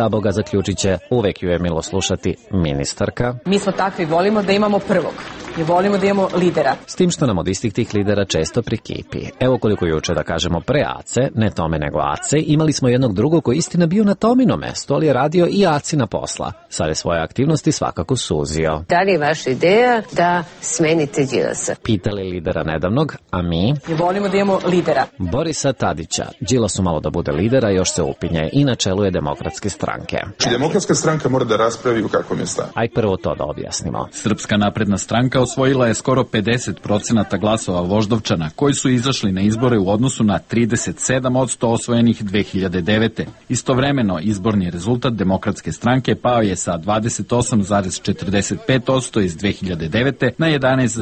zaboga zaključit će, uvek ju je milo slušati, ministarka. Mi smo takvi, volimo da imamo prvog. I volimo da imamo lidera. S tim što nam od istih tih lidera često prikipi. Evo koliko juče, da kažemo, pre Ace, ne Tome nego Ace, imali smo jednog drugog koji istina bio na Tomino mesto, ali je radio i Acina posla. Sad je svoje aktivnosti svakako suzio. Da li je vaša ideja da smenite Đilasa? Pitali lidera nedavnog, a mi? I volimo da imamo lidera. Borisa Tadića. Đilasu malo da bude lidera, još se upinje i na čelu je Demokratske stranke. Demokratska stranka mora da raspravi u kakvom je stavu. Aj prvo to da objasnimo. Srpska napredna stranka osvojila je skoro 50% glasova Voždovčana, koji su izašli na izbore u odnosu na 37% osvojenih 2009. Istovremeno, izborni rezultat Demokratske stranke pao je sa 28,45% iz 2009. na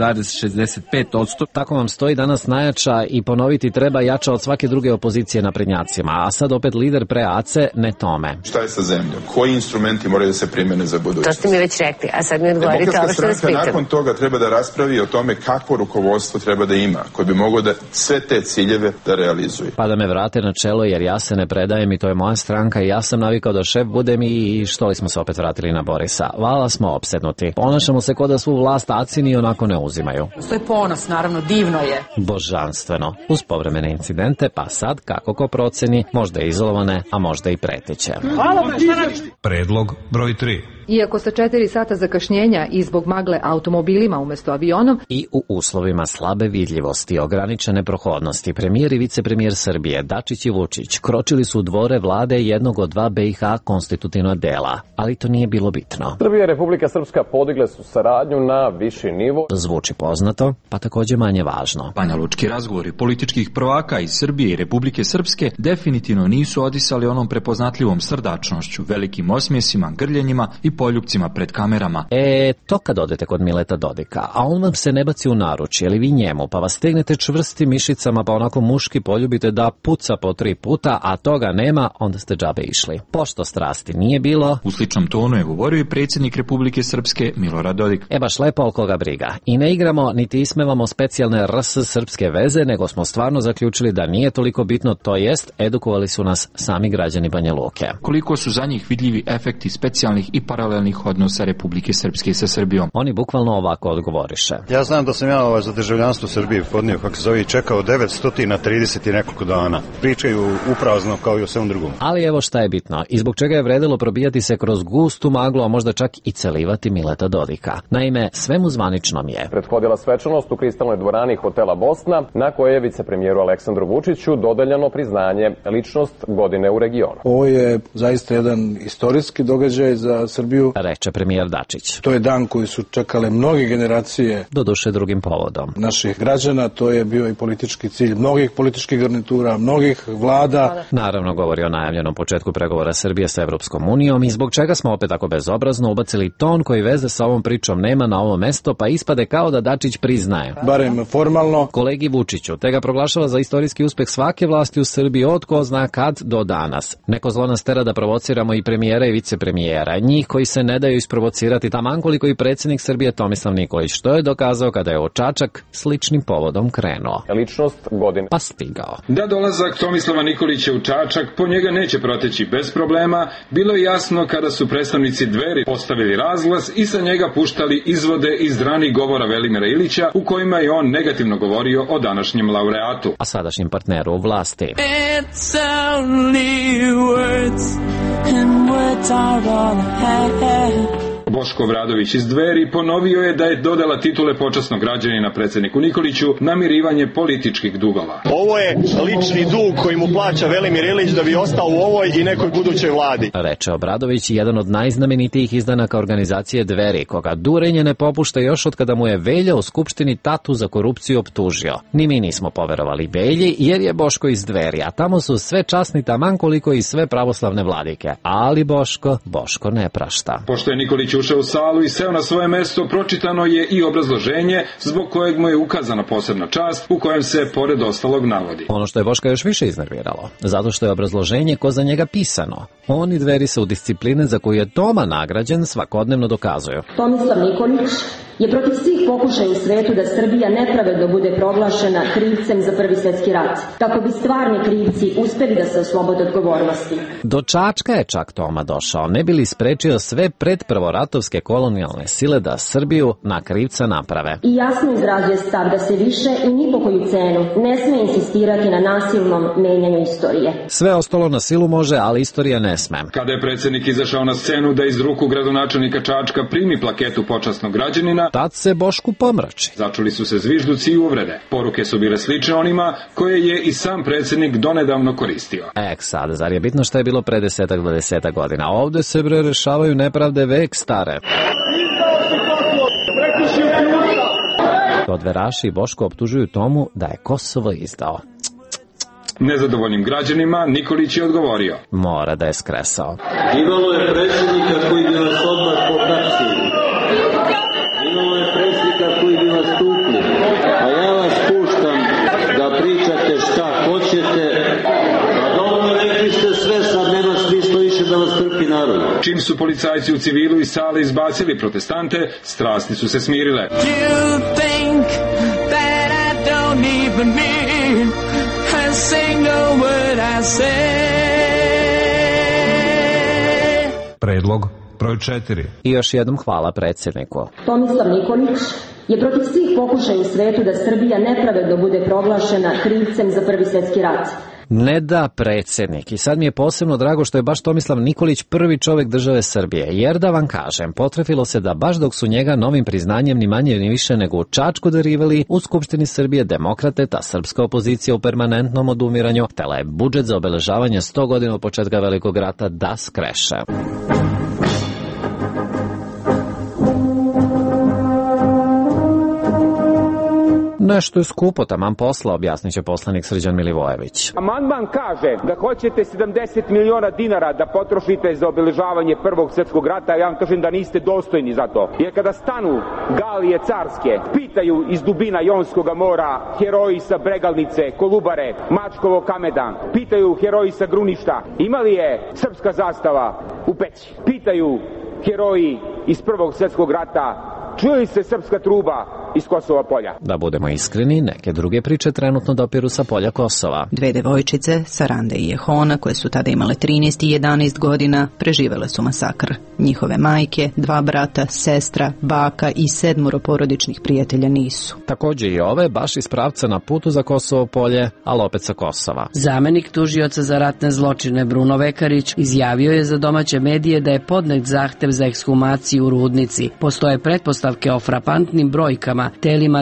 11,65%. Tako vam stoji danas najjača i ponoviti treba jača od svake druge opozicije naprednjacima, a sad opet lider pre Ace, ne Tome. Šta je sa zemljom? Koji instrumenti moraju da se primene za budućnost? To ste mi već rekli, a sad mi odgovorite ovo što vas pitam. Nakon toga treba da raspravi o tome kakvo rukovodstvo treba da ima, koje bi moglo da sve te ciljeve da realizuje. Pa da me vrate na čelo, jer ja se ne predajem i to je moja stranka i ja sam navikao da šef budem i što li smo se opet vratili na Borisa. Vala smo opsednuti. Ponašamo se kao da svu vlast Acini onako ne uzimaju. To je ponos, naravno, divno je. Božanstveno. Uz povremene incidente, pa sad, kako ko proceni, možda izolovane, a možda i preteće. Predlog broj 3. Iako sa 4 sata zakašnjenja i zbog magle automobilima umesto avionom i u uslovima slabe vidljivosti i ograničene prohodnosti, premijer i vicepremijer Srbije Dačić i Vučić kročili su u dvore vlade jednog od dva BiH konstitutivna dela, ali to nije bilo bitno. Srbija i Republika Srpska podigle su saradnju na viši nivo. Zvuči poznato, pa takođe manje važno. Banjalučki razgovori političkih prvaka iz Srbije i Republike Srpske definitivno nisu odisali onom prepoznatljivom srdačnošću, velikim osmjesima, grljenjima i poljupcima pred kamerama. To kad odete kod Mileta Dodika, a on vam se ne baci u naručje, ili vi njemu, pa vas stegnete čvrstim mišicama, pa onako muški poljubite da puca po 3 puta, a toga nema, onda ste džabe išli. Pošto strasti nije bilo... U sličnom tonu je govorio i predsjednik Republike Srpske Milorad Dodik. Baš lepo, oko koga briga. I ne igramo, niti ismevamo specijalne RS srpske veze, nego smo stvarno zaključili da nije toliko bitno, to jest, edukovali su nas sami građani Banja Luke. Koliko su za njih vidljivi efekti specijalnih i paralelnih odnosa Republike Srpske sa Srbijom? Oni bukvalno ovako odgovoriše. Ja znam da sam ja za državljanstvo Srbije podnio, kako se zove, čekao 930 i nekoliko dana. Pričaju uprazno kao i o svem drugom. Ali evo šta je bitno i zbog čega je vredilo probijati se kroz gustu maglu, a možda čak i celivati Mileta Dodika. Naime, svemu zvaničnom je prethodila svečanost u kristalnoj dvorani hotela Bosna, na kojoj je vicepremijeru Aleksandru Vučiću dodeljeno priznanje ličnost godine u regionu. Ovo je zaista jedan istorijski događaj za Srbiju, reče premijer Dačić. To je dan koji su čekale mnoge generacije, doduše drugim povodom, naših građana. To je bio i politički cilj mnogih političkih garnitura, mnogih vlada. Naravno govori o najavljenom početku pregovora Srbije sa Evropskom unijom i zbog čega smo opet tako bezobrazno ubacili ton koji veze sa ovom pričom nema na ovo mesto, pa ispade kao da Dačić priznaje, barem formalno, kolegi Vučiću, te ga proglašava za istorijski uspeh svake vlasti u Srbiji od ko zna kad do danas. Neko zlo nas tera da provociramo i premijera i vicepremijera, njih koji se ne daju isprovocirati taman koliko i predsjednik Srbije Tomislav Nikolić, što je dokazao kada je u Čačak sličnim povodom krenuo. Ličnost godine. Pa stigao. Da dolazak Tomislava Nikolića u Čačak po njega neće proteći bez problema, bilo je jasno kada su predstavnici Dveri postavili razglas i sa njega puštali izvode iz ranih govora Velimira Ilića u kojima je on negativno govorio o današnjem laureatu. A sadašnjem partneru u vlasti. It's only words and words are all I have. Boško Obradović iz Dveri ponovio je da je dodala titule počasnog građanina predsjedniku Nikoliću namirivanje političkih dugova. Ovo je lični dug koji mu plaća Velimir Ilić da bi ostao u ovoj i nekoj budućoj vladi, reče Obradović, jedan od najznamenitijih izdanaka organizacije Dveri, koga durenje ne popušta još od kada mu je Velja u Skupštini tatu za korupciju optužio. Ni mi nismo poverovali Velji, jer je Boško iz Dveri, a tamo su sve časni taman koliko i sve pravoslavne vladike. Ali Boško ne prašta. Pošto je Nikolić ušao u salu i seo na svoje mesto, pročitano je i obrazloženje zbog kojeg mu je ukazana posebna čast, u kojem se pored ostalog navodi. Ono što je Boška još više iznerviralo, zato što je obrazloženje ko za njega pisano. On i Dveri se u discipline za koju je Toma nagrađen svakodnevno dokazuju. Tomislav Nikolić je protiv svih pokušaja u svetu da Srbija nepravedno bude proglašena krivcem za Prvi svetski rat, kako bi stvarni krivci uspeli da se oslobode odgovornosti. Do Čačka je čak Toma došao, ne bi li sprečio sve predprvoratovske kolonijalne sile da Srbiju na krivca naprave. I jasno izrazuje stav da se više i ni po koju cenu ne sme insistirati na nasilnom menjanju istorije. Sve ostalo na silu može, ali istorija ne sme. Kada je predsjednik izašao na scenu da iz ruku gradonačelnika Čačka primi plaketu počasnog građanina, tad se Bošku pomrači. Začuli su se zvižduci i uvrede. Poruke su bile slične onima koje je i sam predsjednik donedavno koristio. Sad, zar je bitno šta je bilo pre 10-20 godina? Ovde se rešavaju nepravde vek stare. Odveraši i Boško optužuju Tomu da je Kosovo izdao. Nezadovoljnim građanima Nikolić je odgovorio. Mora da je skresao. Imalo je predsjednika koji bi vas odmah pohapsili. Imalo je predsjednika koji bi vas tukli. A ja vas puštam da pričate šta hoćete. A dobro, rekli ste sve, sad nema smisla više da vas trpi narod. Čim su policajci u civilu iz sale izbacili protestante, strasti su se smirile. You think that I don't even mean a single word I say. Predlog broj 4. I još jednom hvala predsjedniku. Tomislav Nikolić je protiv svih pokušaja u svetu da Srbija nepravedno bude proglašena krivcem za Prvi svetski rat. Ne da predsjednik. I sad mi je posebno drago što je baš Tomislav Nikolić prvi čovjek države Srbije. Jer da vam kažem, potrefilo se da baš dok su njega novim priznanjem ni manje ni više nego u Čačku darivali, u Skupštini Srbije demokrate, ta srpska opozicija u permanentnom odumiranju, htela je budžet za obeležavanje 100 godina od početka Velikog rata da skreše. Nešto je skupo, taman posla, objasnit će poslanik Srđan Milivojević. Amandman kaže da hoćete 70 miliona dinara da potrošite za obeležavanje Prvog svjetskog rata, ja vam kažem da niste dostojni za to. Jer kada stanu galije carske, pitaju iz dubina Jonskog mora heroji sa Bregalnice, Kolubare, Mačkovog kamena, pitaju heroji sa Gruništa, ima li je srpska zastava u Peći? Pitaju heroji iz Prvog svjetskog rata, čuje li se srpska truba iz Kosova polja? Da budemo iskreni, neke druge priče trenutno dopiru sa polja Kosova. Dve devojčice, Saranda i Jehona, koje su tada imale 13 i 11 godina, preživele su masakr. Njihove majke, 2 brata, sestra, baka i 7 porodičnih prijatelja nisu. Također i ove, baš iz pravca na putu za Kosovo polje, ali opet sa Kosova. Zamenik tužioca za ratne zločine Bruno Vekarić izjavio je za domaće medije da je podnet zahtev za ekshumaciju u Rudnici. Postoje pretpostavke o frapantnim brojkama, telima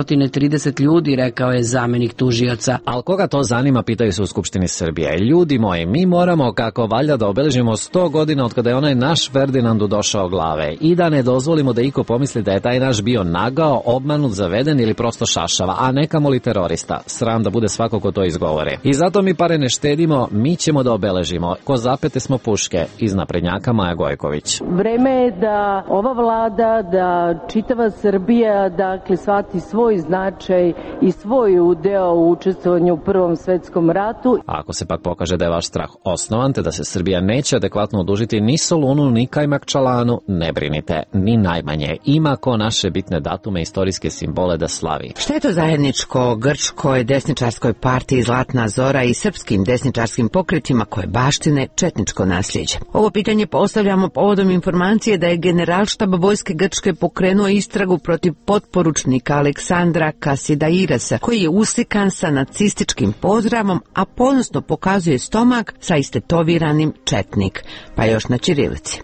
230 ljudi, rekao je zamenik tužioca. Ali koga to zanima, pitaju se u Skupštini Srbije. Ljudi moji, mi moramo kako valja da obeležimo 100 godina od kada je onaj naš Ferdinandu došao glave i da ne dozvolimo da iko pomisli da je taj naš bio nagao, obmanut, zaveden ili prosto šašava, a ne kamoli terorista. Sram da bude svako ko to izgovore. I zato mi pare ne štedimo, mi ćemo da obeležimo. Ko zapete smo puške, iz naprednjaka Maja Gojković. Vreme je da ova vlada, da čitava Srbija, dakle, shvati svoj značaj i svoj udeo u učestvovanju u Prvom svetskom ratu. A ako se pak pokaže da je vaš strah osnovan, te da se Srbija neće adekvatno odužiti ni Solunu, ni Kajmakčalanu, ne brinite, ni najmanje. Ima ko naše bitne datume, istorijske simbole da slavi. Šta je to zajedničko grčkoj desničarskoj partiji Zlatna Zora i srpskim desničarskim pokretima koje baštine četničko nasljeđe? Ovo pitanje postavljamo povodom informacije da je Generalštab vojske Grčke pokrenuo istragu protiv potporučnika Aleksandra Kasidairasa, koji je uslikan sa nacističkim pozdravom, a ponosno pokazuje stomak sa istetoviranim četnik, pa još na ćirilici.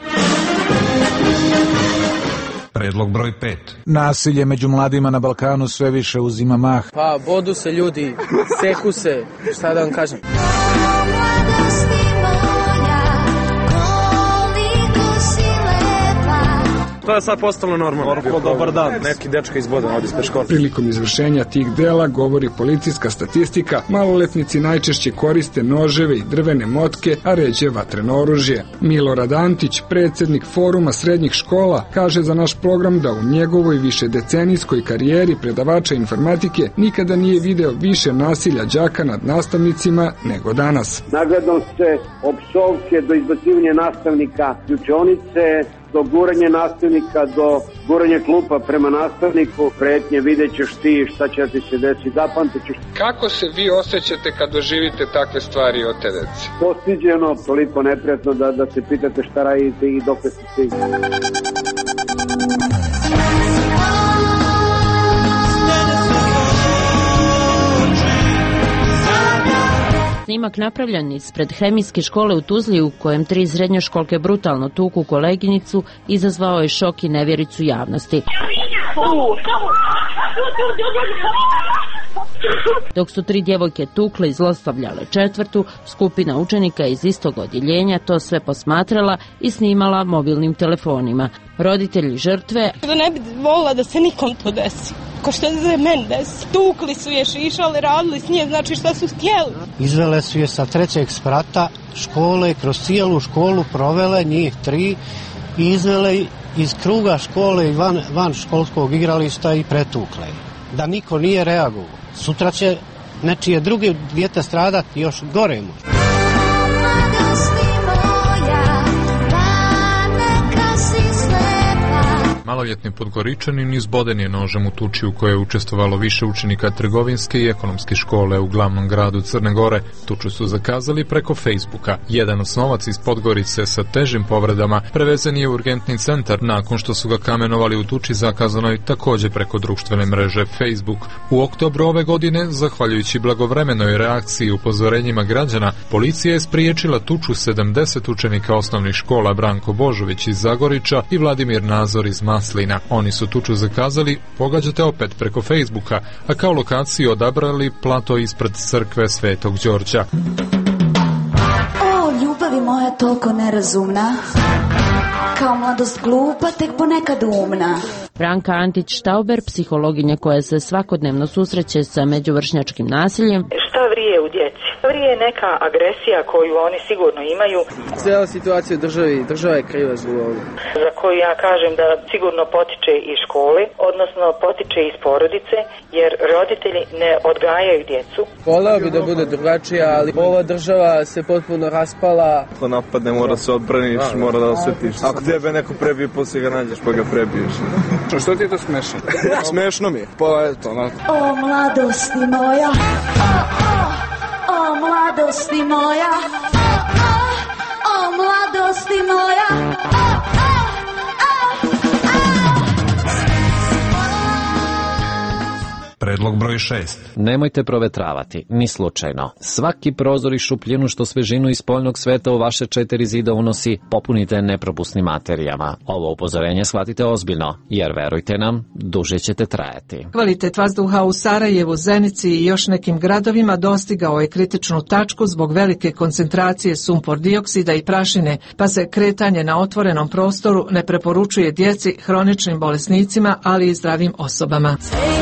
Predlog broj 5. Nasilje među mladima na Balkanu sve više uzima mah. Pa, bodu se ljudi, seku se, šta da vam kažem. To je sad postalo normalno. Dobar dan, neki dečka izbodan ovdje ispred škole. Prilikom izvršenja tih dela, govori policijska statistika, maloletnici najčešće koriste noževe i drvene motke, a ređe vatreno oružje. Milorad Antić, predsjednik Foruma srednjih škola, kaže za naš program da u njegovoj višedecenijskoj karijeri predavača informatike nikada nije video više nasilja đaka nad nastavnicima nego danas. Nagledom se opsovke do izbacivanja nastavnika iz učionice, do guranja nastavnika, do guranja klupa prema nastavniku, pretnje, vidjet ćeš ti šta će ti se desiti, zapamtit ćeš. Kako se vi osjećate kad doživite takve stvari od te dece? Postiđeno, toliko neprijatno da se pitate šta radite i dok ste stigli. Snimak napravljen ispred hemijske škole u Tuzli u kojem 3 srednjoškolke brutalno tuku koleginicu izazvao je šok i nevjericu javnosti. Dok su 3 djevojke tukle i zlostavljale 4., skupina učenika iz istog odjeljenja to sve posmatrala i snimala mobilnim telefonima. Roditelji žrtve... Da ne bi volila da se nikom to desi. Ko što se meni desi. Tukli su je, šišali, radili s nje, znači šta su htjeli. Izvele su je sa 3. sprata škole, kroz cijelu školu provele njih 3 i izvele iz kruga škole i van školskog igrališta i pretukle. Da niko nije reagovao. Sutra će nečije druge dijete stradati još gore možda. Maloljetni Podgoričanin izboden je nožem u tuči u kojoj je učestvovalo više učenika trgovinske i ekonomske škole u glavnom gradu Crne Gore. Tuču su zakazali preko Facebooka. Jedan osnovac iz Podgorice sa težim povredama prevezen je u urgentni centar nakon što su ga kamenovali u tuči zakazanoj također preko društvene mreže Facebook. U oktobru ove godine, zahvaljujući blagovremenoj reakciji i upozorenjima građana, policija je spriječila tuču 70 učenika osnovnih škola Branko Božović iz Zagorića i Vladimir Nazor iz Maslina. Oni su tuču zakazali, pogađate opet preko Facebooka, a kao lokaciju odabrali plato ispred crkve Svetog Đorđa. O, ljubavi moja toliko nerazumna, kao mladost glupa, tek ponekad umna. Branka Antić-Štauber, psihologinja koja se svakodnevno susreće sa međuvršnjačkim nasiljem. Šta vrije u djeci? Vrije neka agresija koju oni sigurno imaju. Cijela situacija u državi, država je kriva zbog ovoga. Za koju ja kažem da sigurno potiče iz škole, odnosno potiče iz porodice, jer roditelji ne odgajaju djecu. Voleo bi da bude drugačija, ali ova država se potpuno raspala. Ako napadne mora se odbraniš, mora da osjetiš. Ako tebe neko prebije, poslije ga nađeš pa ga prebiješ. Što ti je to smešno? Smešno mi je. Pa eto, onako. O, mladosti moja, o, mladosti moja, o, mladosti moja, Predlog broj 6. Nemojte provetravati, ni slučajno. Svaki prozor i šupljinu što svežinu iz spoljnog sveta u vaše 4 zida unosi, popunite nepropusnim materijama. Ovo upozorenje shvatite ozbiljno, jer verujte nam, duže ćete trajati. Kvalitet vazduha u Sarajevu, Zenici i još nekim gradovima dostigao je kritičnu tačku zbog velike koncentracije sumpor dioksida i prašine, pa se kretanje na otvorenom prostoru ne preporučuje djeci, hroničnim bolesnicima, ali i zdravim osobama.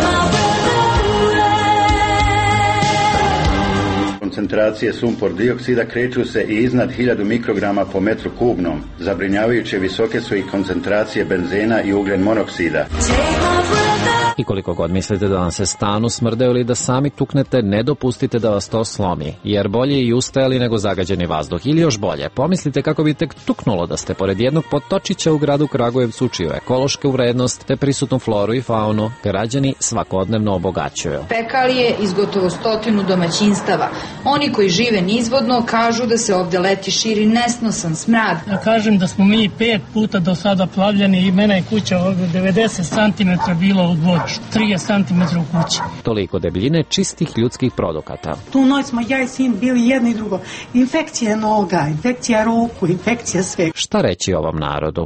Koncentracije sumpor dioksida kreću se i iznad 1000 mikrograma po metru kubnom. Zabrinjavajuće visoke su i koncentracije benzena i ugljen monoksida. I koliko god mislite da vam se stanu smrde ili da sami tuknete, ne dopustite da vas to slomi, jer bolje i ustajali nego zagađeni vazduh. Ili još bolje, pomislite kako bi tek tuknulo da ste pored jednog potočića u gradu Kragujevcu, čiju ekološku vrednost te prisutnu floru i faunu građani svakodnevno obogaćuju. Fekalije iz gotovo 100 domaćinstava. Oni koji žive nizvodno kažu da se ovdje leti širi nesnosan smrad. Ja kažem da smo mi 5 puta do sada plavljeni i mene je kuća 90 cm bilo u dvorištu. 30 cm u kući. Toliko debljine čistih ljudskih produkata. Tu noć smo ja i sin bili jedno i drugo. Infekcija noga, infekcija ruku, infekcija sve. Šta reći ovom narodu?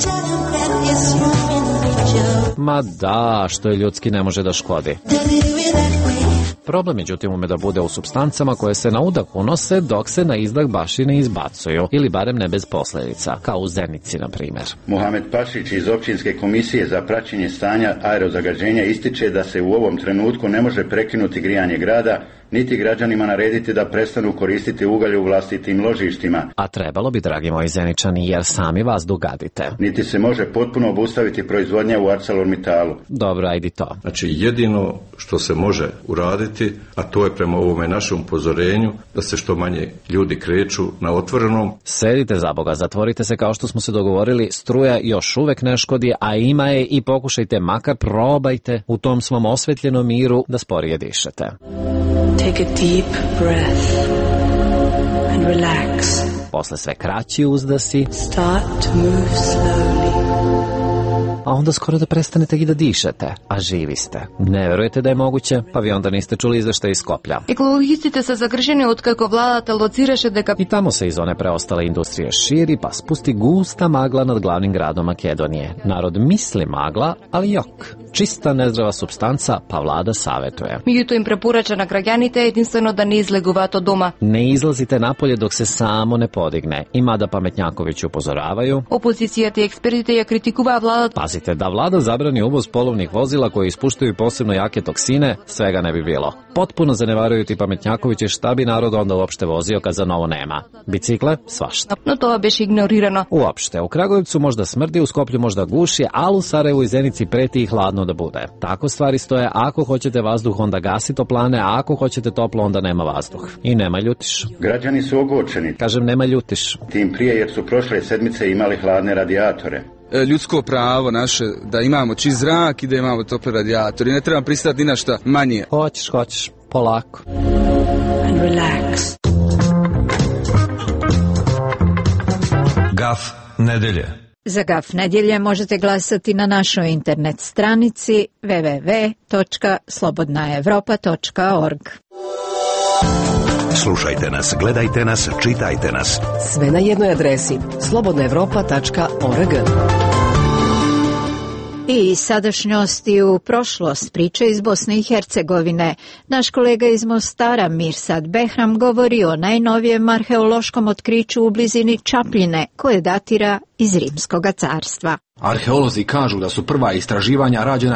Ma da, što je ljudski ne može da škodi. Problem, međutim, ume da bude u supstancama koje se na udah unose dok se na izdah baš i ne izbacuju, ili barem ne bez posljedica, kao u Zenici, na primjer. Muhamed Pašić iz Općinske komisije za praćenje stanja aerozagađenja ističe da se u ovom trenutku ne može prekinuti grijanje grada, niti građanima narediti da prestanu koristiti ugalj u vlastitim ložištima. A trebalo bi, dragi moji Zeničani, jer sami vazduh gadite. Niti se može potpuno obustaviti proizvodnja u ArcelorMittalu. Dobro, ajdi to. Znači jedino što se može uraditi, a to je prema ovome našem upozorenju, da se što manje ljudi kreću na otvorenom. Sedite za Boga, zatvorite se kao što smo se dogovorili, struja još uvek ne škodi, a ima je i pokušajte, makar probajte u tom svom osvetljenom miru da sporije dišete. Take a deep breath and relax. Posle sve kraći uzdasi. Start to move slowly. A onda skoro da prestanete i da dišete, a živi ste. Ne verujete da je moguće, pa vi onda niste čuli izveštaj iz Skoplja. Екологистите се загрижени откако владата лоцираше дека... I tamo se iz one preostale industrije širi, pa spusti gusta magla nad glavnim gradom Makedonije. Narod misli magla, ali jok. Čista nezdrava supstanca, pa vlada savetuje. Меѓутоа им препорача на граѓаните единствено да не излегуваат од дома. Ne izlazite napolje dok se samo ne podigne. I mada pametnjakovići upozoravaju. Опозицијата и експертите ја критикуваа владата. Pazite, da vlada zabrani uvoz polovnih vozila koji ispuštaju posebno jake toksine, svega ne bi bilo. Potpuno zanevaruju ti pametnjakovići šta bi narod onda uopšte vozio kad za novo nema. Bicikle, svašta. Но тоа беше игнорирано. Uopšte, u Kragujevcu možda smrdi, u Skoplju možda guši, ali u Sarajevu i Zenici preti i hladno da bude. Tako stvari stoje, ako hoćete vazduh onda gasi toplane, a ako hoćete toplo onda nema vazduh. I nema ljutiš. Građani su ogorčeni. Kažem, nema ljutiš. Tim prije jer su prošle sedmice imali hladne radijatore. Ljudsko pravo naše da imamo čist zrak i da imamo tople radijatore. Ne treba pristati ni na šta manje. Hoćeš, polako. And relax. Gaf nedelje. Za Gaf nedjelje možete glasati na našoj internet stranici www.slobodnaevropa.org. Slušajte nas, gledajte nas, čitajte nas. Sve na jednoj adresi slobodnaevropa.org. I sadašnjosti u prošlost, priče iz Bosne i Hercegovine. Naš kolega iz Mostara, Mirsad Behram, govori o najnovijem arheološkom otkriću u blizini Čapljine, koje datira iz Rimskog carstva. Arheolozi kažu da su prva istraživanja rađena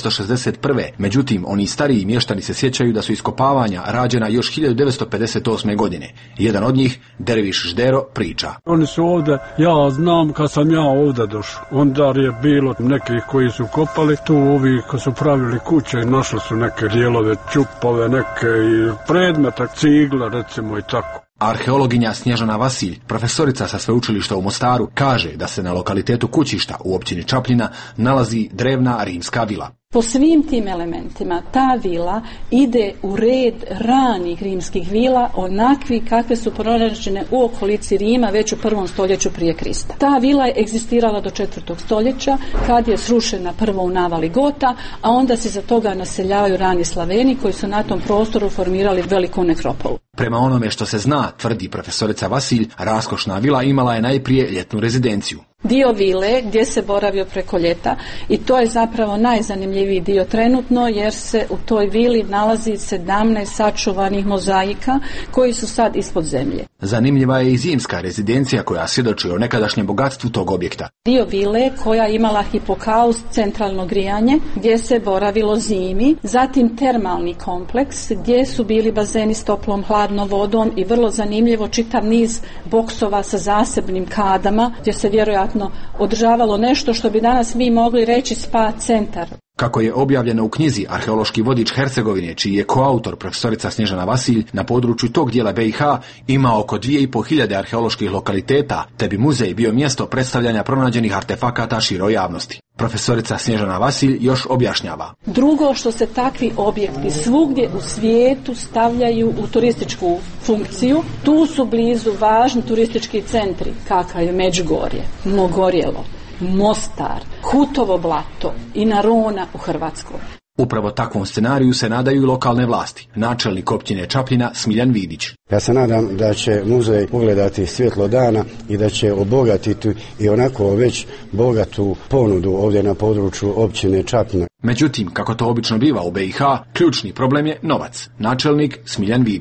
1961. Međutim, oni stariji mještani se sjećaju da su iskopavanja rađena još 1958. godine. Jedan od njih, Derviš Ždero, priča. Oni su ovdje, ja znam kad sam ja ovdje došao, onda je bilo nekih koji su kopali, tu ovi koji su pravili kuće, našli su neke dijelove, čupove, neke i predmeta, cigle recimo i tako. Arheologinja Snježana Vasilj, profesorica sa sveučilišta u Mostaru, kaže da se na lokalitetu Kućišta u općini Čapljina nalazi drevna rimska vila. Po svim tim elementima ta vila ide u red ranih rimskih vila, onakvi kakve su pronađene u okolici Rima već u 1. stoljeću prije Krista. Ta vila je egzistirala do 4. stoljeća kad je srušena prvo u navali Gota, a onda se za toga naseljavaju rani Slaveni koji su na tom prostoru formirali veliku nekropolu. Prema onome što se zna, tvrdi profesorica Vasilj, raskošna vila imala je najprije ljetnu rezidenciju. Dio vile gdje se boravio preko ljeta i to je zapravo najzanimljiviji dio trenutno jer se u toj vili nalazi 17 sačuvanih mozaika koji su sad ispod zemlje. Zanimljiva je i zimska rezidencija koja svjedoči o nekadašnjem bogatstvu tog objekta. Dio vile koja je imala hipokaust, centralno grijanje, gdje se boravilo zimi, zatim termalni kompleks gdje su bili bazeni s toplom hladnom vodom i vrlo zanimljivo čitav niz boksova sa zasebnim kadama gdje se vjerojatno održavalo nešto što bi danas mi mogli reći spa centar. Kako je objavljeno u knjizi Arheološki vodič Hercegovine, čiji je koautor profesorica Snježana Vasilj, na području tog dijela BiH ima oko 2500 arheoloških lokaliteta, te bi muzej bio mjesto predstavljanja pronađenih artefakata široj javnosti. Profesorica Snježana Vasilj još objašnjava. Drugo, što se takvi objekti svugdje u svijetu stavljaju u turističku funkciju, tu su blizu važni turistički centri, kakav je Međugorje, Mogorjelo, Mostar, Hutovo blato i Narona u Hrvatskoj. Upravo takvom scenariju se nadaju i lokalne vlasti. Načelnik općine Čapljina Smiljan Vidić. Ja se nadam da će muzej ugledati svjetlo dana i da će obogatiti i onako već bogatu ponudu ovdje na području općine Čapljina. Međutim, kako to obično biva u BiH, ključni problem je novac. Načelnik Smiljan Vidić.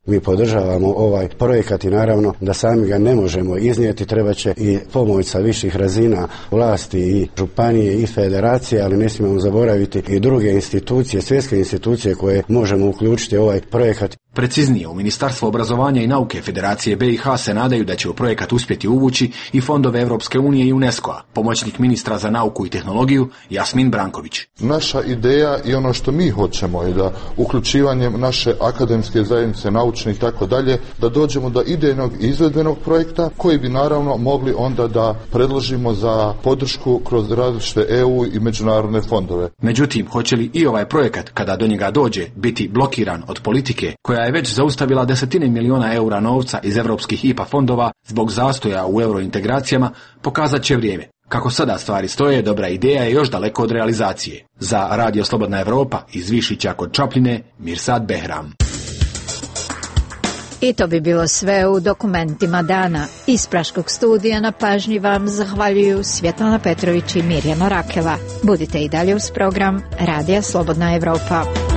Mi podržavamo ovaj projekat i naravno da sami ga ne možemo iznijeti, treba će i pomoć sa viših razina vlasti i županije i federacije, ali ne smijemo zaboraviti i druge institucije, svjetske institucije koje možemo uključiti u ovaj projekat. Preciznije, u Ministarstvo obrazovanja i nauke Federacije BiH se nadaju da će u projekat uspjeti uvući i fondove Europske unije i UNESCO-a. Pomoćnik ministra za nauku i tehnologiju Jasmin Branković. Naša ideja i ono što mi hoćemo je da uključivanjem naše akademske zajednice, naučne i tako dalje, da dođemo do idejnog i izvedbenog projekta koji bi naravno mogli onda da predložimo za podršku kroz različite EU i međunarodne fondove. Međutim, hoće li i ovaj projekat, kada do njega dođe, biti blokiran od politike koja je već zaustavila desetine miliona eura novca iz europskih IPA fondova zbog zastoja u eurointegracijama, pokazat će vrijeme. Kako sada stvari stoje, dobra ideja je još daleko od realizacije. Za Radio Slobodna Evropa iz Višića kod Čapljine, Mirsad Behram. I to bi bilo sve u dokumentima dana. Iz Praškog studija na pažnji vam zahvaljuju Svjetlana Petrović i Mirjana Rakela. Budite i dalje uz program Radija Slobodna Evropa.